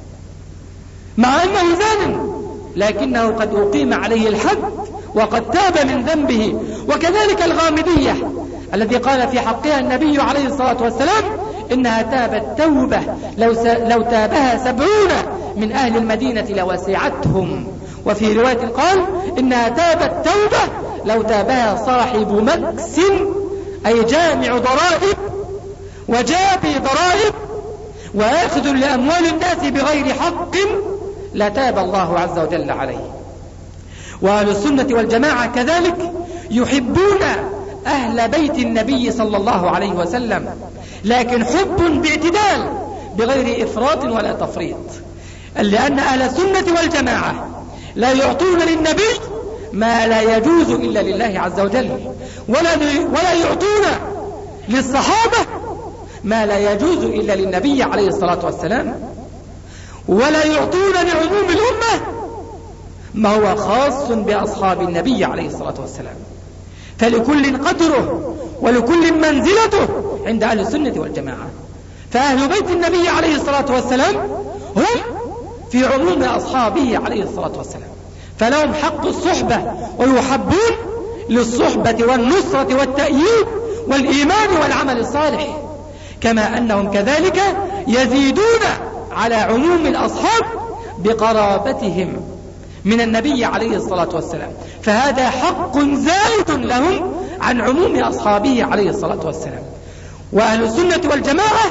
مع أنه زان لكنه قد أقيم عليه الحد وقد تاب من ذنبه. وكذلك الغامدية الذي قال في حقها النبي عليه الصلاة والسلام إنها تابت توبة لو, س... لو تابها سبعون من أهل المدينة لوسعتهم. وفي رواية قال إنها تابت توبة لو تابها صاحب مكس، أي جامع ضرائب وجابي ضرائب وآخذ لأموال الناس بغير حق، لتاب الله عز وجل عليه. وأهل السنة والجماعة كذلك يحبون أهل بيت النبي صلى الله عليه وسلم، لكن حب باعتدال بغير إفراط ولا تفريط، لأن أهل السنة والجماعة لا يعطون للنبي ما لا يجوز إلا لله عز وجل، ولا, ولا يعطون للصحابة ما لا يجوز إلا للنبي عليه الصلاة والسلام، ولا يعطون لعموم الأمة ما هو خاص بأصحاب النبي عليه الصلاة والسلام. فلكل قدره ولكل منزلته عند أهل السنة والجماعة. فأهل بيت النبي عليه الصلاة والسلام هم في عموم أصحابه عليه الصلاة والسلام، فلهم حق الصحبة ويحبون للصحبة والنصرة والتأييد والإيمان والعمل الصالح، كما أنهم كذلك يزيدون على عموم الأصحاب بقرابتهم من النبي عليه الصلاة والسلام، فهذا حق زائد لهم عن عموم أصحابه عليه الصلاة والسلام. وأهل السنة والجماعة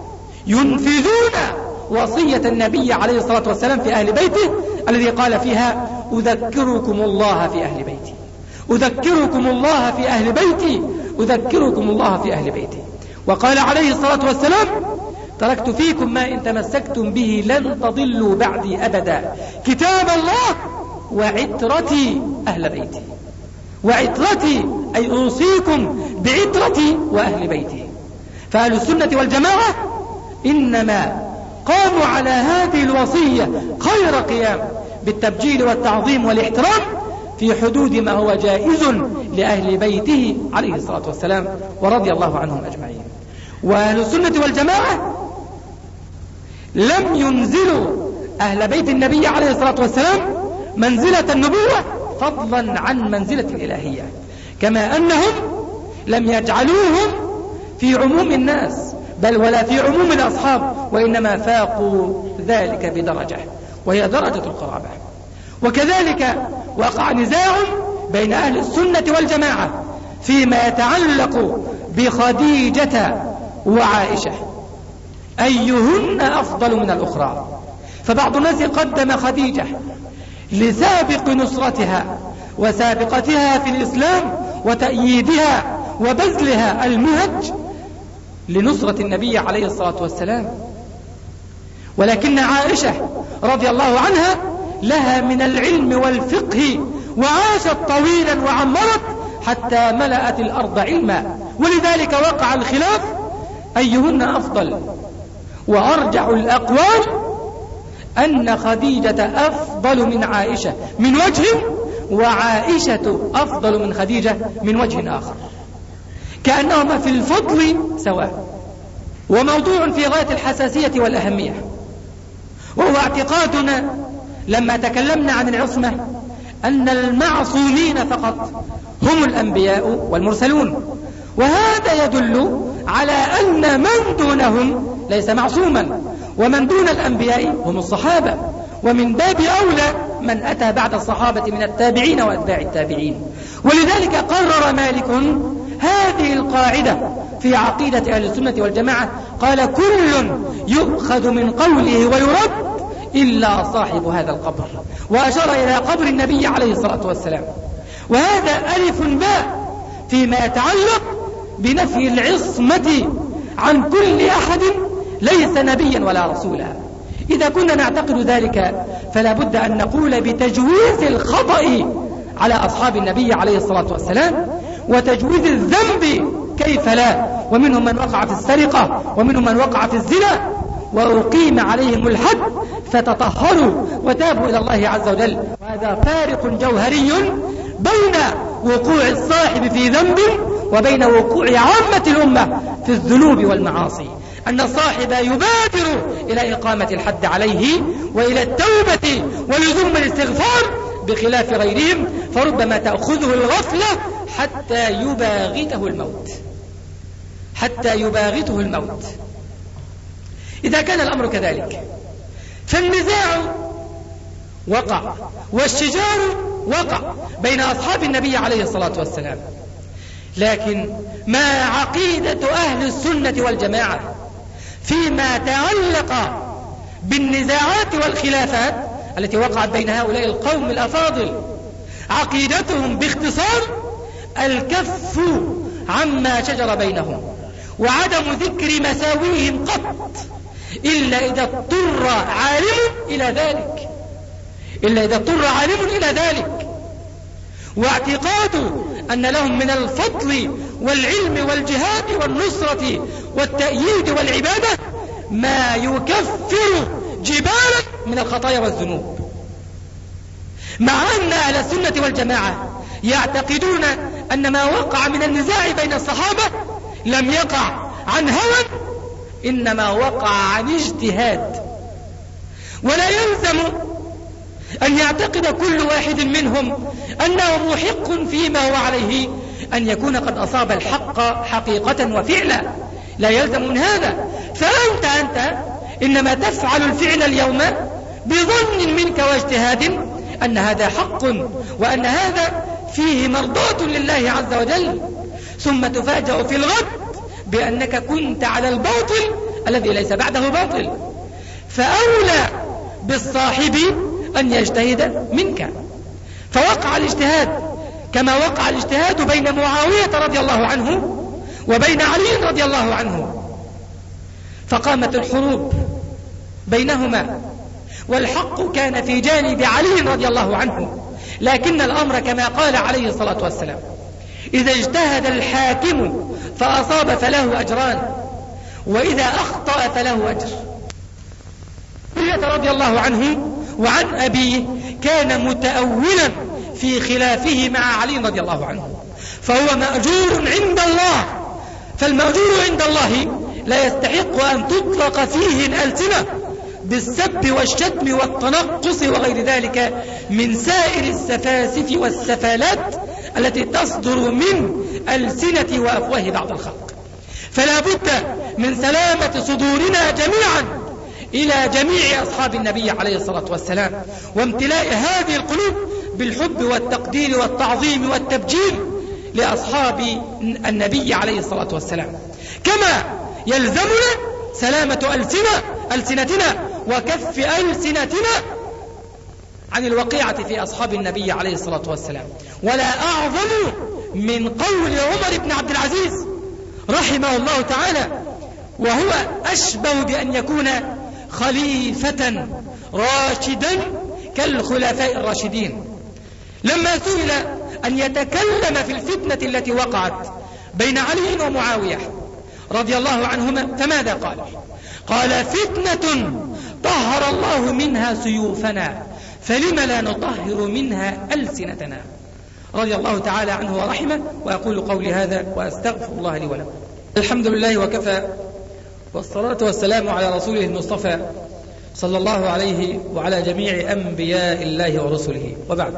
ينفذون وصية النبي عليه الصلاة والسلام في أهل بيته الذي قال فيها أذكركم الله في أهل بيتي، أذكركم الله في أهل بيتي، أذكركم الله في أهل بيتي. وقال عليه الصلاة والسلام تركت فيكم ما إن تمسكتم به لن تضلوا بعدي أبدا، كتاب الله وعترتي أهل بيتي. وعترتي أي أوصيكم بعترتي وأهل بيتي. فأهل السنة والجماعة إنما قاموا على هذه الوصية خير قيام بالتبجيل والتعظيم والاحترام في حدود ما هو جائز لأهل بيته عليه الصلاة والسلام ورضي الله عنهم أجمعين. وأهل السنة والجماعة لم ينزلوا أهل بيت النبي عليه الصلاة والسلام منزلة النبوة فضلا عن منزلة الإلهية، كما أنهم لم يجعلوهم في عموم الناس بل ولا في عموم الأصحاب، وإنما فاقوا ذلك بدرجة وهي درجة القرابة. وكذلك وقع نزاع بين أهل السنة والجماعة فيما يتعلق بخديجة وعائشة أيهن أفضل من الأخرى، فبعض الناس قدم خديجة لسابق نصرتها وسابقتها في الإسلام وتأييدها وبذلها المهج لنصرة النبي عليه الصلاة والسلام، ولكن عائشة رضي الله عنها لها من العلم والفقه وعاشت طويلا وعمرت حتى ملأت الأرض علما، ولذلك وقع الخلاف أيهن أفضل، وأرجع الأقوال أن خديجة أفضل من عائشة من وجه، وعائشة أفضل من خديجة من وجه آخر، كأنهما في الفضل سواء. وموضوع في غاية الحساسية والأهمية، وهو اعتقادنا لما تكلمنا عن العصمة أن المعصومين فقط هم الأنبياء والمرسلون، وهذا يدل على أن من دونهم ليس معصوما، ومن دون الأنبياء هم الصحابة، ومن باب أولى من أتى بعد الصحابة من التابعين وأتباع التابعين. ولذلك قرر مالك هذه القاعدة في عقيدة أهل السنة والجماعة، قال: كل يؤخذ من قوله ويرد إلا صاحب هذا القبر، وأشار إلى قبر النبي عليه الصلاة والسلام. وهذا ألف باء فيما يتعلق بنفي العصمة عن كل أحد ليس نبيا ولا رسولا. إذا كنا نعتقد ذلك فلا بد أن نقول بتجويز الخطأ على أصحاب النبي عليه الصلاة والسلام، وتجويز الذنب كيف لا، ومنهم من وقع في السرقة، ومنهم من وقع في الزنا، وأقيم عليهم الحد فتطهروا وتابوا إلى الله عز وجل. وهذا فارق جوهري بين وقوع الصاحب في ذنب وبين وقوع عامة الأمة في الذنوب والمعاصي، أن الصاحب يبادر إلى إقامة الحد عليه وإلى التوبة ولزوم الاستغفار، بخلاف غيرهم فربما تأخذه الغفلة حتى يباغته الموت حتى يباغته الموت. إذا كان الأمر كذلك فالنزاع وقع والشجار وقع بين أصحاب النبي عليه الصلاة والسلام، لكن ما عقيدة أهل السنة والجماعة فيما تعلق بالنزاعات والخلافات التي وقعت بين هؤلاء القوم الأفاضل؟ عقيدتهم باختصار الكف عما شجر بينهم، وعدم ذكر مساويهم قط إلا إذا اضطر عالم إلى ذلك إلا إذا اضطر عالم إلى ذلك واعتقاد أن لهم من الفضل والعلم والجهاد والنصرة والتأييد والعبادة ما يكفر جبالا من الخطايا والذنوب، مع أن أهل السنة والجماعة يعتقدون أن ما وقع من النزاع بين الصحابة لم يقع عن هوى، إنما وقع عن اجتهاد. ولا يلزم أن يعتقد كل واحد منهم أنه محق فيما هو عليه أن يكون قد أصاب الحق حقيقة وفعلا، لا يلزم من هذا. فأنت أنت إنما تفعل الفعل اليوم بظن منك واجتهاد أن هذا حق وأن هذا فيه مرضاة لله عز وجل، ثم تفاجأ في الغد بأنك كنت على الباطل الذي ليس بعده باطل. فأولى بالصاحب أن يجتهد منك. فوقع الاجتهاد كما وقع الاجتهاد بين معاوية رضي الله عنه وبين علي رضي الله عنه، فقامت الحروب بينهما، والحق كان في جانب علي رضي الله عنه. لكن الأمر كما قال عليه الصلاة والسلام: إذا اجتهد الحاكم فأصاب فله أجران، وإذا أخطأ فله أجر. علي رضي الله عنه وعن أبيه كان متأولا في خلافه مع علي رضي الله عنه، فهو مأجور عند الله. فالمأجور عند الله لا يستحق أن تطلق فيه الألسنة بالسب والشتم والتنقص وغير ذلك من سائر السفاسف والسفالات التي تصدر من ألسنة وأفواه بعض الخلق. فلا بد من سلامة صدورنا جميعا إلى جميع أصحاب النبي عليه الصلاة والسلام، وامتلاء هذه القلوب بالحب والتقدير والتعظيم والتبجيل لأصحاب النبي عليه الصلاة والسلام، كما يلزمنا سلامة ألسنة ألسنتنا وكف ألسنتنا عن الوقيعة في أصحاب النبي عليه الصلاة والسلام. ولا أعظم من قول عمر بن عبد العزيز رحمه الله تعالى، وهو أشبه بأن يكون خليفة راشدا كالخلفاء الراشدين. لما سئل أن يتكلم في الفتنة التي وقعت بين علي ومعاوية رضي الله عنهما فماذا قال؟ قال: فتنة طهر الله منها سيوفنا فلم لا نطهر منها ألسنتنا. رضي الله تعالى عنه ورحمه. وأقول قولي هذا وأستغفر الله لي ولكم. الحمد لله وكفى، والصلاة والسلام على رسوله المصطفى صلى الله عليه وعلى جميع أنبياء الله ورسله، وبعد.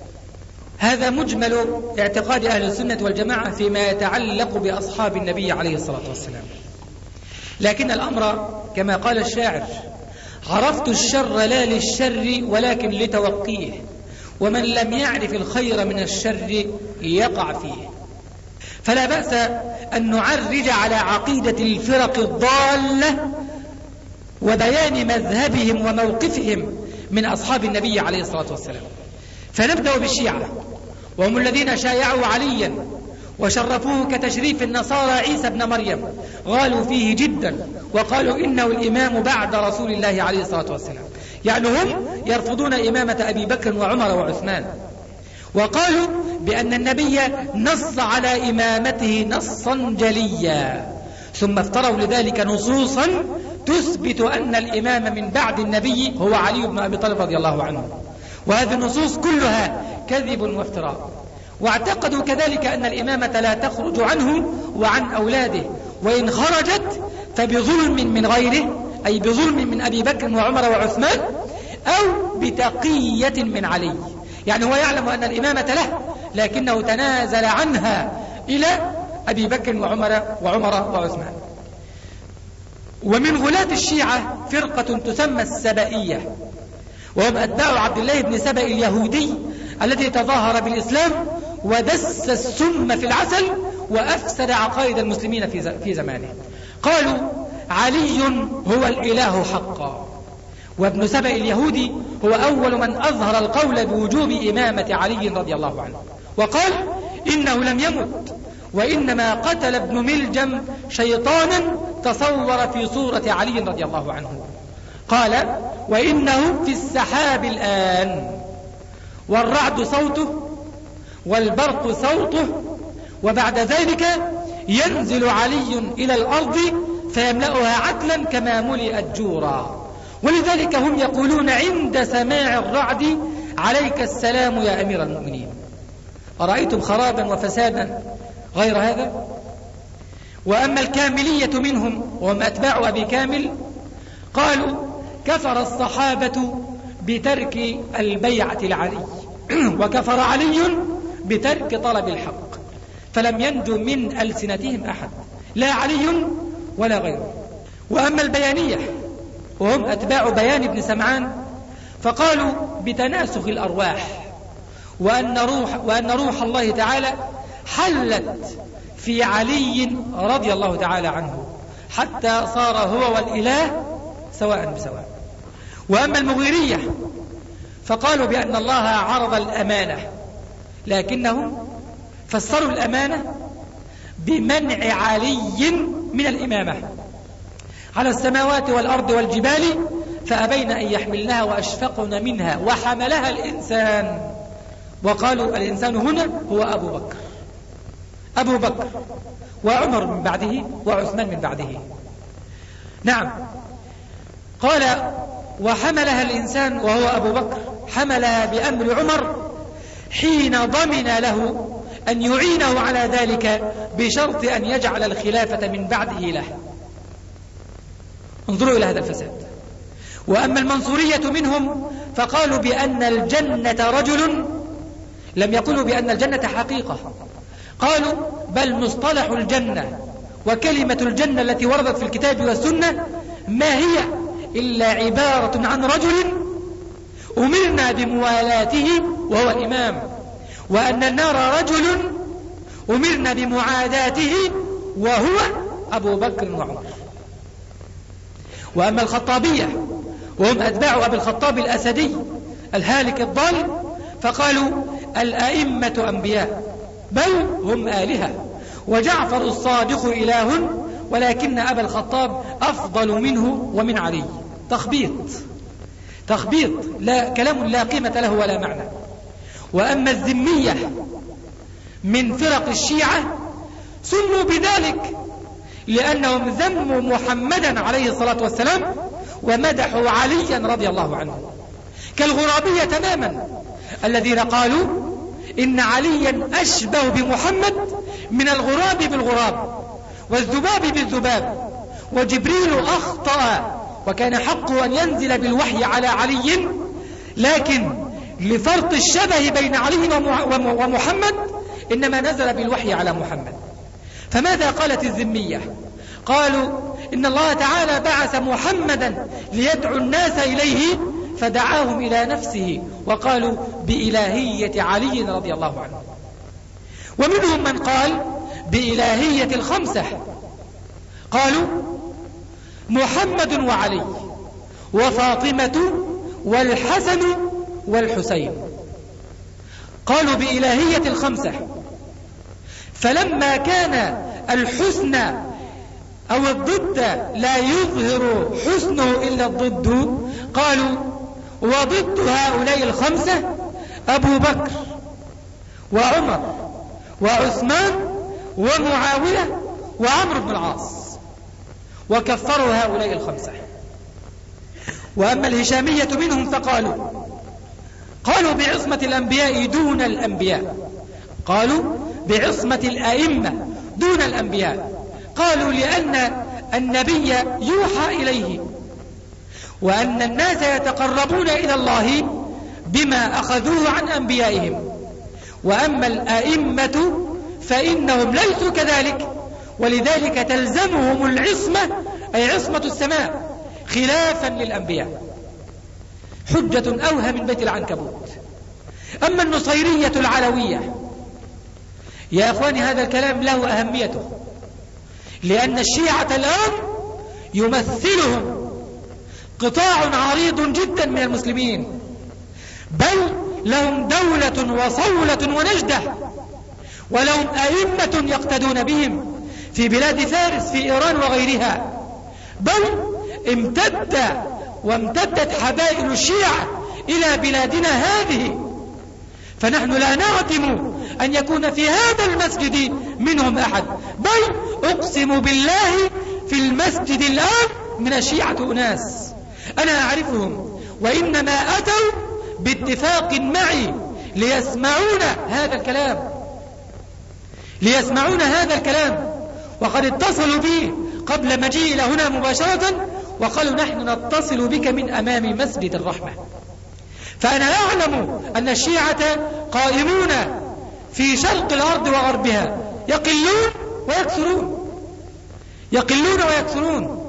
هذا مجمل اعتقاد أهل السنة والجماعة فيما يتعلق بأصحاب النبي عليه الصلاة والسلام. لكن الأمر كما قال الشاعر: عرفت الشر لا للشر ولكن لتوقيه، ومن لم يعرف الخير من الشر يقع فيه. فلا بأس أن نعرج على عقيدة الفرق الضالة وبيان مذهبهم وموقفهم من أصحاب النبي عليه الصلاة والسلام. فنبدأ بالشيعة، وهم الذين شايعوا عليا وشرفوه كتشريف النصارى عيسى بن مريم، غالوا فيه جدا وقالوا إنه الإمام بعد رسول الله عليه الصلاة والسلام. يعني هم يرفضون إمامة أبي بكر وعمر وعثمان، وقالوا بأن النبي نص على إمامته نصا جليا، ثم افتروا لذلك نصوصا تثبت أن الإمام من بعد النبي هو علي بن أبي طالب رضي الله عنه، وهذه النصوص كلها كذب وافتراء. واعتقدوا كذلك أن الإمامة لا تخرج عنه وعن أولاده، وإن خرجت فبظلم من غيره، أي بظلم من أبي بكر وعمر وعثمان، أو بتقية من علي. يعني هو يعلم أن الإمامة له لكنه تنازل عنها إلى أبي بكر وعمر وعمر وعثمان. ومن غلاة الشيعة فرقة تسمى السبائية، وهم أتباع عبد الله بن سبأ اليهودي الذي تظاهر بالإسلام ودس السم في العسل وأفسد عقائد المسلمين في زمانه. قالوا علي هو الإله حقا، وابن سبأ اليهودي هو أول من أظهر القول بوجوب إمامة علي رضي الله عنه، وقال إنه لم يمت، وإنما قتل ابن ملجم شيطانا تصور في صورة علي رضي الله عنه. قال وإنه في السحاب الآن، والرعد صوته والبرق صوته، وبعد ذلك ينزل علي إلى الأرض فيملأها عدلا كما ملئت جورا. ولذلك هم يقولون عند سماع الرعد عليك السلام يا أمير المؤمنين. أرأيتم خرابا وفسادا غير هذا؟ وأما الكاملية منهم وهم أتباع أبي كامل، قالوا كفر الصحابة بترك البيعة لعلي، وكفر علي بترك طلب الحق، فلم ينجو من ألسنتهم أحد، لا علي ولا غيره. وأما البيانية وهم أتباع بيان بن سمعان، فقالوا بتناسخ الأرواح، وأن روح, وأن روح الله تعالى حلت في علي رضي الله تعالى عنه حتى صار هو والإله سواء بسواء. وأما المغيرية فقالوا بأن الله عرض الأمانة، لكنهم فسروا الأمانة بمنع علي من الإمامة على السماوات والأرض والجبال، فأبين أن يحملنها وأشفقن منها وحملها الإنسان. وقالوا الإنسان هنا هو أبو بكر أبو بكر وعمر من بعده وعثمان من بعده. نعم، قال وحملها الإنسان وهو أبو بكر، حملها بأمر عمر حين ضمن له أن يعينه على ذلك بشرط أن يجعل الخلافة من بعده له. انظروا إلى هذا الفساد. وأما المنصورية منهم فقالوا بأن الجنة رجل، لم يقولوا بأن الجنة حقيقة، قالوا بل مصطلح الجنة وكلمة الجنة التي وردت في الكتاب والسنة ما هي إلا عبارة عن رجل أمرنا بموالاته وهو الإمام، وأن النار رجل أمرنا بمعاداته وهو أبو بكر وعمر. وأما الخطابية وهم أتباع أبي الخطاب الأسدي الهالك الضال، فقالوا الأئمة أنبياء بل هم آلهة، وجعفر الصادق إله، ولكن أبا الخطاب أفضل منه ومن علي. تخبيط تخبيط لا كلام لا قيمة له ولا معنى. وأما الذمية من فرق الشيعة سموا بذلك لأنهم ذموا محمدا عليه الصلاة والسلام ومدحوا عليا رضي الله عنه، كالغرابية تماما الذين قالوا إن عليا أشبه بمحمد من الغراب بالغراب والذباب بالذباب، وجبريل أخطأ وكان حقه أن ينزل بالوحي على علي، لكن لفرط الشبه بين علي ومحمد إنما نزل بالوحي على محمد. فماذا قالت الذمية؟ قالوا إن الله تعالى بعث محمدا ليدعو الناس إليه فدعاهم إلى نفسه، وقالوا بإلهية علي رضي الله عنه. ومنهم من قال بإلهية الخمسة، قالوا محمد وعلي وفاطمة والحسن والحسين، قالوا بإلهية الخمسة. فلما كان الحسن أو الضد لا يظهر حسنه إلا الضد، قالوا وضد هؤلاء الخمسة أبو بكر وعمر وعثمان ومعاوية وعمرو بن العاص، وكفروا هؤلاء الخمسة. وأما الهشامية منهم فقالوا قالوا بعصمة الأنبياء دون الأنبياء، قالوا بعصمة الأئمة دون الأنبياء، قالوا لأن النبي يوحى إليه وأن الناس يتقربون إلى الله بما أخذوه عن أنبيائهم، وأما الأئمة فإنهم ليسوا كذلك، ولذلك تلزمهم العصمة أي عصمة السماء خلافا للأنبياء. حجة أوهى من بيت العنكبوت. أما النصيرية العلوية، يا أخواني هذا الكلام له أهميته، لأن الشيعة الآن يمثلهم قطاع عريض جدا من المسلمين، بل لهم دولة وصولة ونجدة، ولهم أئمة يقتدون بهم في بلاد فارس في إيران وغيرها، بل امتد وامتدت حبائل الشيعة إلى بلادنا هذه. فنحن لا نعتم أن يكون في هذا المسجد منهم أحد، بل أقسم بالله في المسجد الآن من الشيعة أناس أنا أعرفهم، وإنما أتوا باتفاق معي ليسمعون هذا الكلام ليسمعون هذا الكلام وقد اتصلوا بي قبل مجيء إلى هنا مباشرة وقالوا نحن نتصل بك من أمام مسجد الرحمة. فأنا أعلم أن الشيعة قائمون في شرق الأرض وغربها، يقلون ويكثرون يقلون ويكثرون.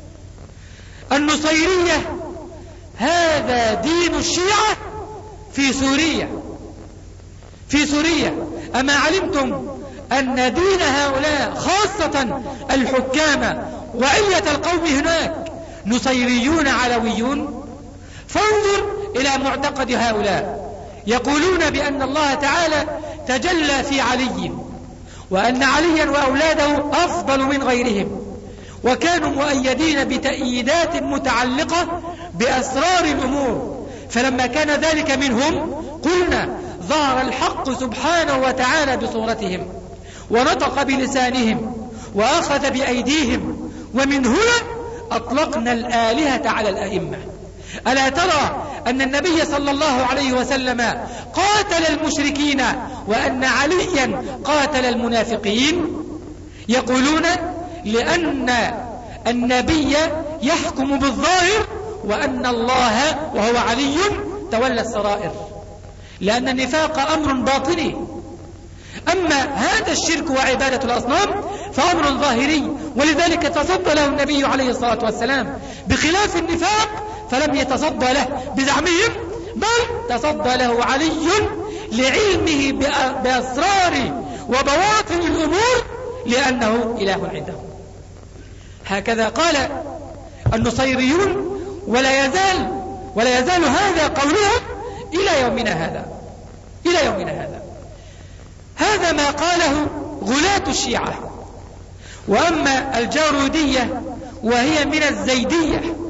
النصيرية هذا دين الشيعة في سوريا في سوريا أما علمتم أن دين هؤلاء خاصة الحكام وعلية القوم هناك نصيريون علويون؟ فانظر إلى معتقد هؤلاء، يقولون بأن الله تعالى تجلى في علي، وأن عليا وأولاده أفضل من غيرهم، وكانوا مؤيدين بتأييدات متعلقة بأسرار الأمور. فلما كان ذلك منهم قلنا ظهر الحق سبحانه وتعالى بصورتهم، ونطق بلسانهم، وأخذ بأيديهم، ومن هنا أطلقنا الآلهة على الأئمة. ألا ترى أن النبي صلى الله عليه وسلم قاتل المشركين وأن عليا قاتل المنافقين؟ يقولون لأن النبي يحكم بالظاهر وأن الله وهو علي تولى السرائر، لأن النفاق أمر باطني. أما هذا الشرك وعبادة الأصنام فأمر ظاهري، ولذلك تصدى له النبي عليه الصلاة والسلام، بخلاف النفاق فلم يتصدى له بزعمهم، بل تصدى له علي لعلمه بأسرار وبواطن الأمور، لأنه إله عنده. هكذا قال النصيريون، ولا يزال ولا يزال هذا قولهم إلى يومنا هذا إلى يومنا هذا هذا ما قاله غلاة الشيعة. وأما الجارودية وهي من الزيدية،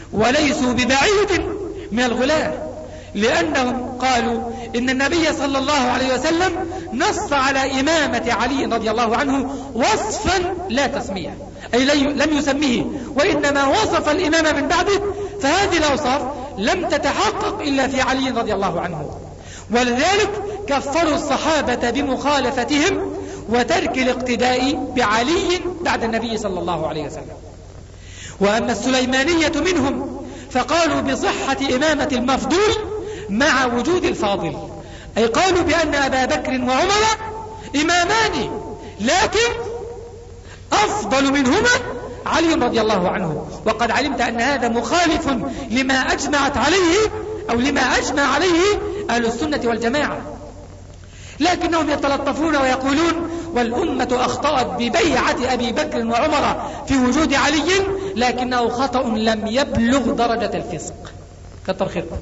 وليسوا ببعيد من الغلاة، لأنهم قالوا إن النبي صلى الله عليه وسلم نص على إمامة علي رضي الله عنه وصفا لا تسمية، أي لم يسميه، وإنما وصف الإمامة من بعده، فهذه الأوصاف لم تتحقق إلا في علي رضي الله عنه، ولذلك كفروا الصحابة بمخالفتهم وترك الاقتداء بعلي بعد النبي صلى الله عليه وسلم. وأما السليمانية منهم فقالوا بصحة إمامة المفضول مع وجود الفاضل، أي قالوا بأن أبا بكر وعمر إمامان، لكن أفضل منهما علي رضي الله عنه، وقد علمت أن هذا مخالف لما أجمعت عليه أو لما أجمع عليه أهل السنة والجماعة، لكنهم يتلطفون ويقولون والأمة أخطأت ببيعة أبي بكر وعمر في وجود علي، لكنه خطأ لم يبلغ درجة الفسق. كتر خيركم.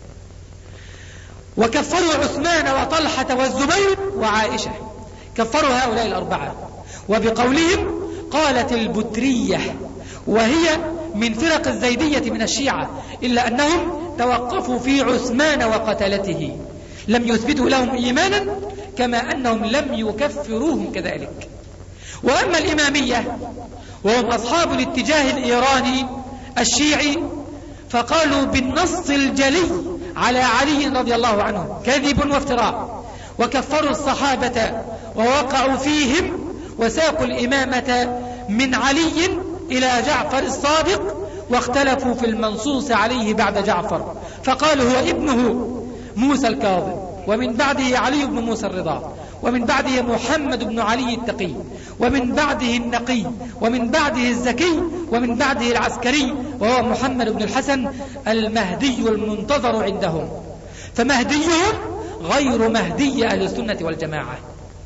وكفروا عثمان وطلحة والزبير وعائشة، كفروا هؤلاء الأربعة، وبقولهم قالت البترية، وهي من فرق الزيدية من الشيعة، إلا أنهم توقفوا في عثمان وقتلته، لم يثبتوا لهم إيمانا كما أنهم لم يكفروهم كذلك. وأما الإمامية وهم أصحاب الاتجاه الإيراني الشيعي فقالوا بالنص الجلي على علي رضي الله عنه كذب وافتراء، وكفروا الصحابة ووقعوا فيهم وساقوا الإمامة من علي إلى جعفر الصادق، واختلفوا في المنصوص عليه بعد جعفر، فقالوا هو ابنه موسى الكاظم، ومن بعده علي بن موسى الرضا، ومن بعده محمد بن علي التقي، ومن بعده النقي، ومن بعده الزكي، ومن بعده العسكري وهو محمد بن الحسن المهدي المنتظر عندهم، فمهديهم غير مهدي أهل السنة والجماعة.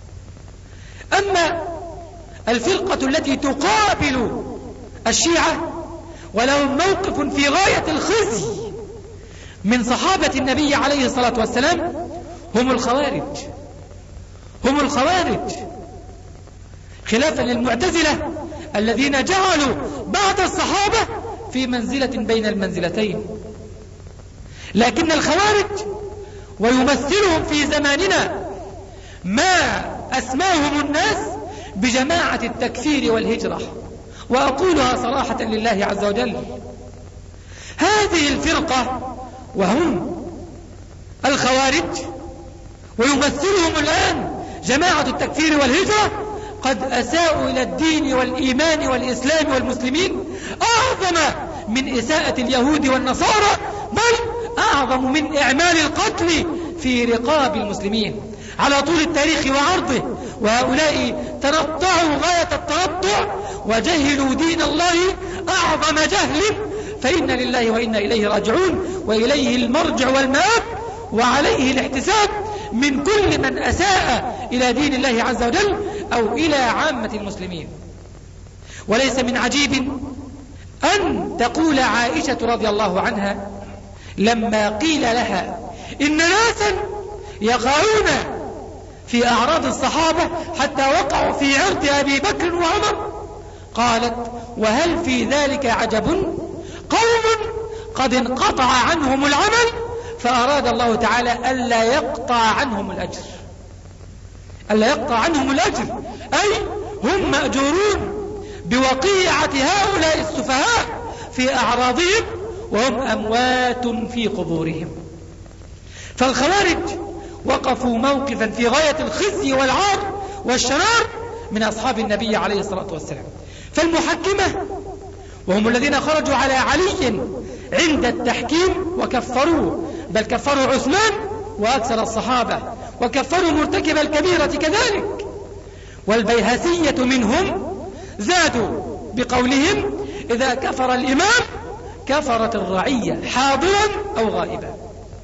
أما الفرقة التي تقابل الشيعة ولهم موقف في غاية الخزي من صحابة النبي عليه الصلاة والسلام هم الخوارج، هم الخوارج خلافا للمعتزلة الذين جعلوا بعض الصحابة في منزلة بين المنزلتين. لكن الخوارج ويمثلهم في زماننا ما أسماهم الناس بجماعة التكفير والهجرة، وأقولها صراحة لله عز وجل، هذه الفرقة وهم الخوارج ويمثلهم الآن جماعة التكفير والهجرة قد أساءوا إلى الدين والإيمان والإسلام والمسلمين أعظم من إساءة اليهود والنصارى، بل أعظم من إعمال القتل في رقاب المسلمين على طول التاريخ وعرضه. وهؤلاء تنطعوا غاية التنطع وجهلوا دين الله أعظم جهل، فإن لله وإنا إليه راجعون، وإليه المرجع والمآب، وعليه الاحتساب من كل من أساء إلى دين الله عز وجل أو إلى عامة المسلمين. وليس من عجيب أن تقول عائشة رضي الله عنها لما قيل لها إن ناسا يقعون في أعراض الصحابة حتى وقعوا في عرض أبي بكر وعمر، قالت وهل في ذلك عجب؟ قوم قد انقطع عنهم العمل فأراد الله تعالى ألا يقطع عنهم الأجر، ألا يقطع عنهم الأجر، أي هم مأجورون بوقيعة هؤلاء السفهاء في أعراضهم وهم أموات في قبورهم. فالخوارج وقفوا موقفا في غاية الخزي والعار والشرار من أصحاب النبي عليه الصلاة والسلام. فالمحكمة وهم الذين خرجوا على علي عند التحكيم وكفروه، بل كفروا عثمان وأكثر الصحابة، وكفروا مرتكب الكبيرة كذلك. والبيهسية منهم زادوا بقولهم إذا كفر الإمام كفرت الرعية حاضرا أو غائبا.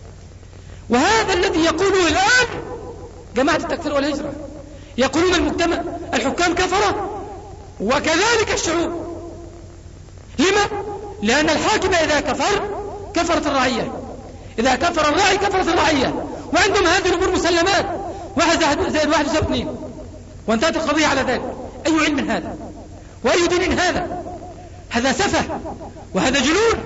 وهذا الذي يقوله الآن جماعة التكفير والهجرة، يقولون المجتمع الحكام كفرة وكذلك الشعوب. لما؟ لأن الحاكم إذا كفر كفرت الرعية، إذا كفر الراعي كفرت الرعية، وعندهم هذه الأمور مسلمات، واحد زائد واحد يساوي اثنين، وانتهت القضية على ذلك. أي علم هذا؟ وأي دين هذا؟ هذا سفه وهذا جنون.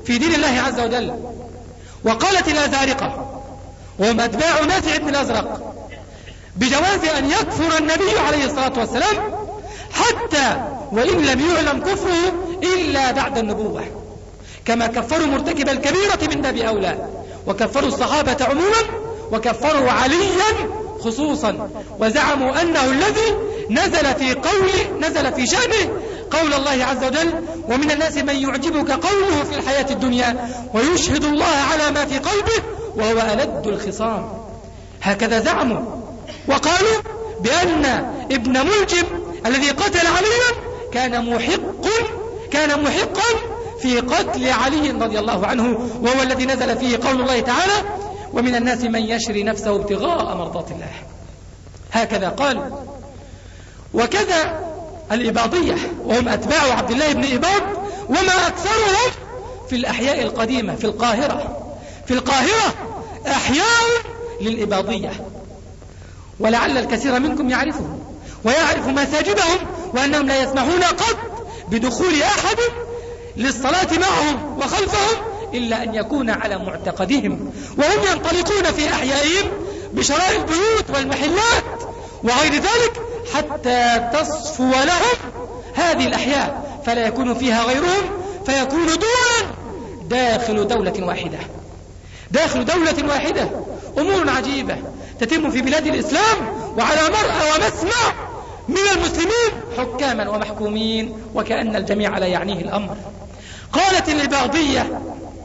في دين الله عز وجل. وقالت الأزارقة وهم أتباع نافع بن الأزرق بجواز أن يكفر النبي عليه الصلاة والسلام حتى وإن لم يعلم كفره إلا بعد النبوة، كما كفروا مرتكب الكبيرة من باب أولى، وكفروا الصحابة عموما، وكفروا عليا خصوصا، وزعموا أنه الذي نزل في قوله نزل في شأنه قول الله عز وجل: ومن الناس من يعجبك قوله في الحياة الدنيا ويشهد الله على ما في قلبه وهو ألد الخصام. هكذا زعموا، وقالوا بأن ابن ملجم الذي قتل عليا كان محق كان محقا في قتل علي رضي الله عنه، وهو الذي نزل فيه قول الله تعالى: ومن الناس من يشري نفسه ابتغاء مرضات الله. هكذا قال. وكذا الإباضية وهم أتباع عبد الله بن إباض، وما أكثرهم في الأحياء القديمة في القاهرة في القاهرة أحياء للإباضية، ولعل الكثير منكم يعرفه ويعرف مساجدهم، وأنهم لا يسمحون قط بدخول أحد للصلاة معهم وخلفهم إلا أن يكون على معتقدهم، وهم ينطلقون في أحيائهم بشراء البيوت والمحلات وغير ذلك حتى تصفو لهم هذه الأحياء فلا يكون فيها غيرهم، فيكون دولا داخل دولة واحدة داخل دولة واحدة. أمور عجيبة تتم في بلاد الإسلام وعلى مرأى ومسمع من المسلمين حكاما ومحكومين، وكأن الجميع لا يعنيه الأمر. قالت الإباضية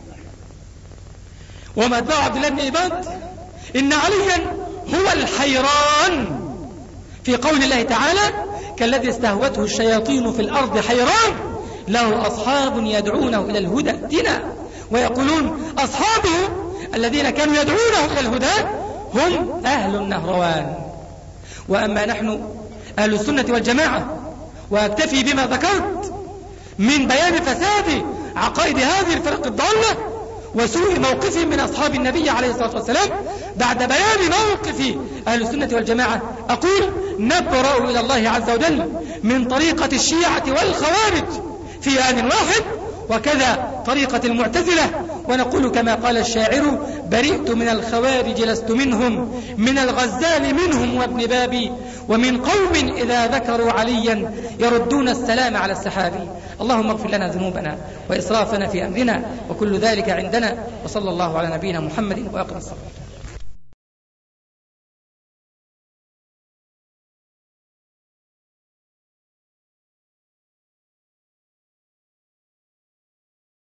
وما أتباع عبد الله بن إباض: إن عليا هو الحيران في قول الله تعالى: كالذي استهوته الشياطين في الأرض حيران له أصحاب يدعونه إلى الهدى ائتنا، ويقولون أصحابه الذين كانوا يدعونه إلى الهدى هم أهل النهروان. وأما نحن أهل السنة والجماعة، وأكتفي بما ذكرت من بيان فساد عقائد هذه الفرق الضالة وسوء موقفهم من أصحاب النبي عليه الصلاة والسلام، بعد بيان موقف أهل السنة والجماعة أقول: نبرأ إلى الله عز وجل من طريقة الشيعة والخوارج في آن واحد، وكذا طريقة المعتزلة، ونقول كما قال الشاعر: برئت من الخوارج لست منهم، من الغزال منهم وابن بابي، ومن قوم إذا ذكروا عليا يردون السلام على السحاب. اللهم اغفر لنا ذنوبنا وإسرافنا في أمرنا، وكل ذلك عندنا، وصلى الله على نبينا محمد وأقم الصلاة.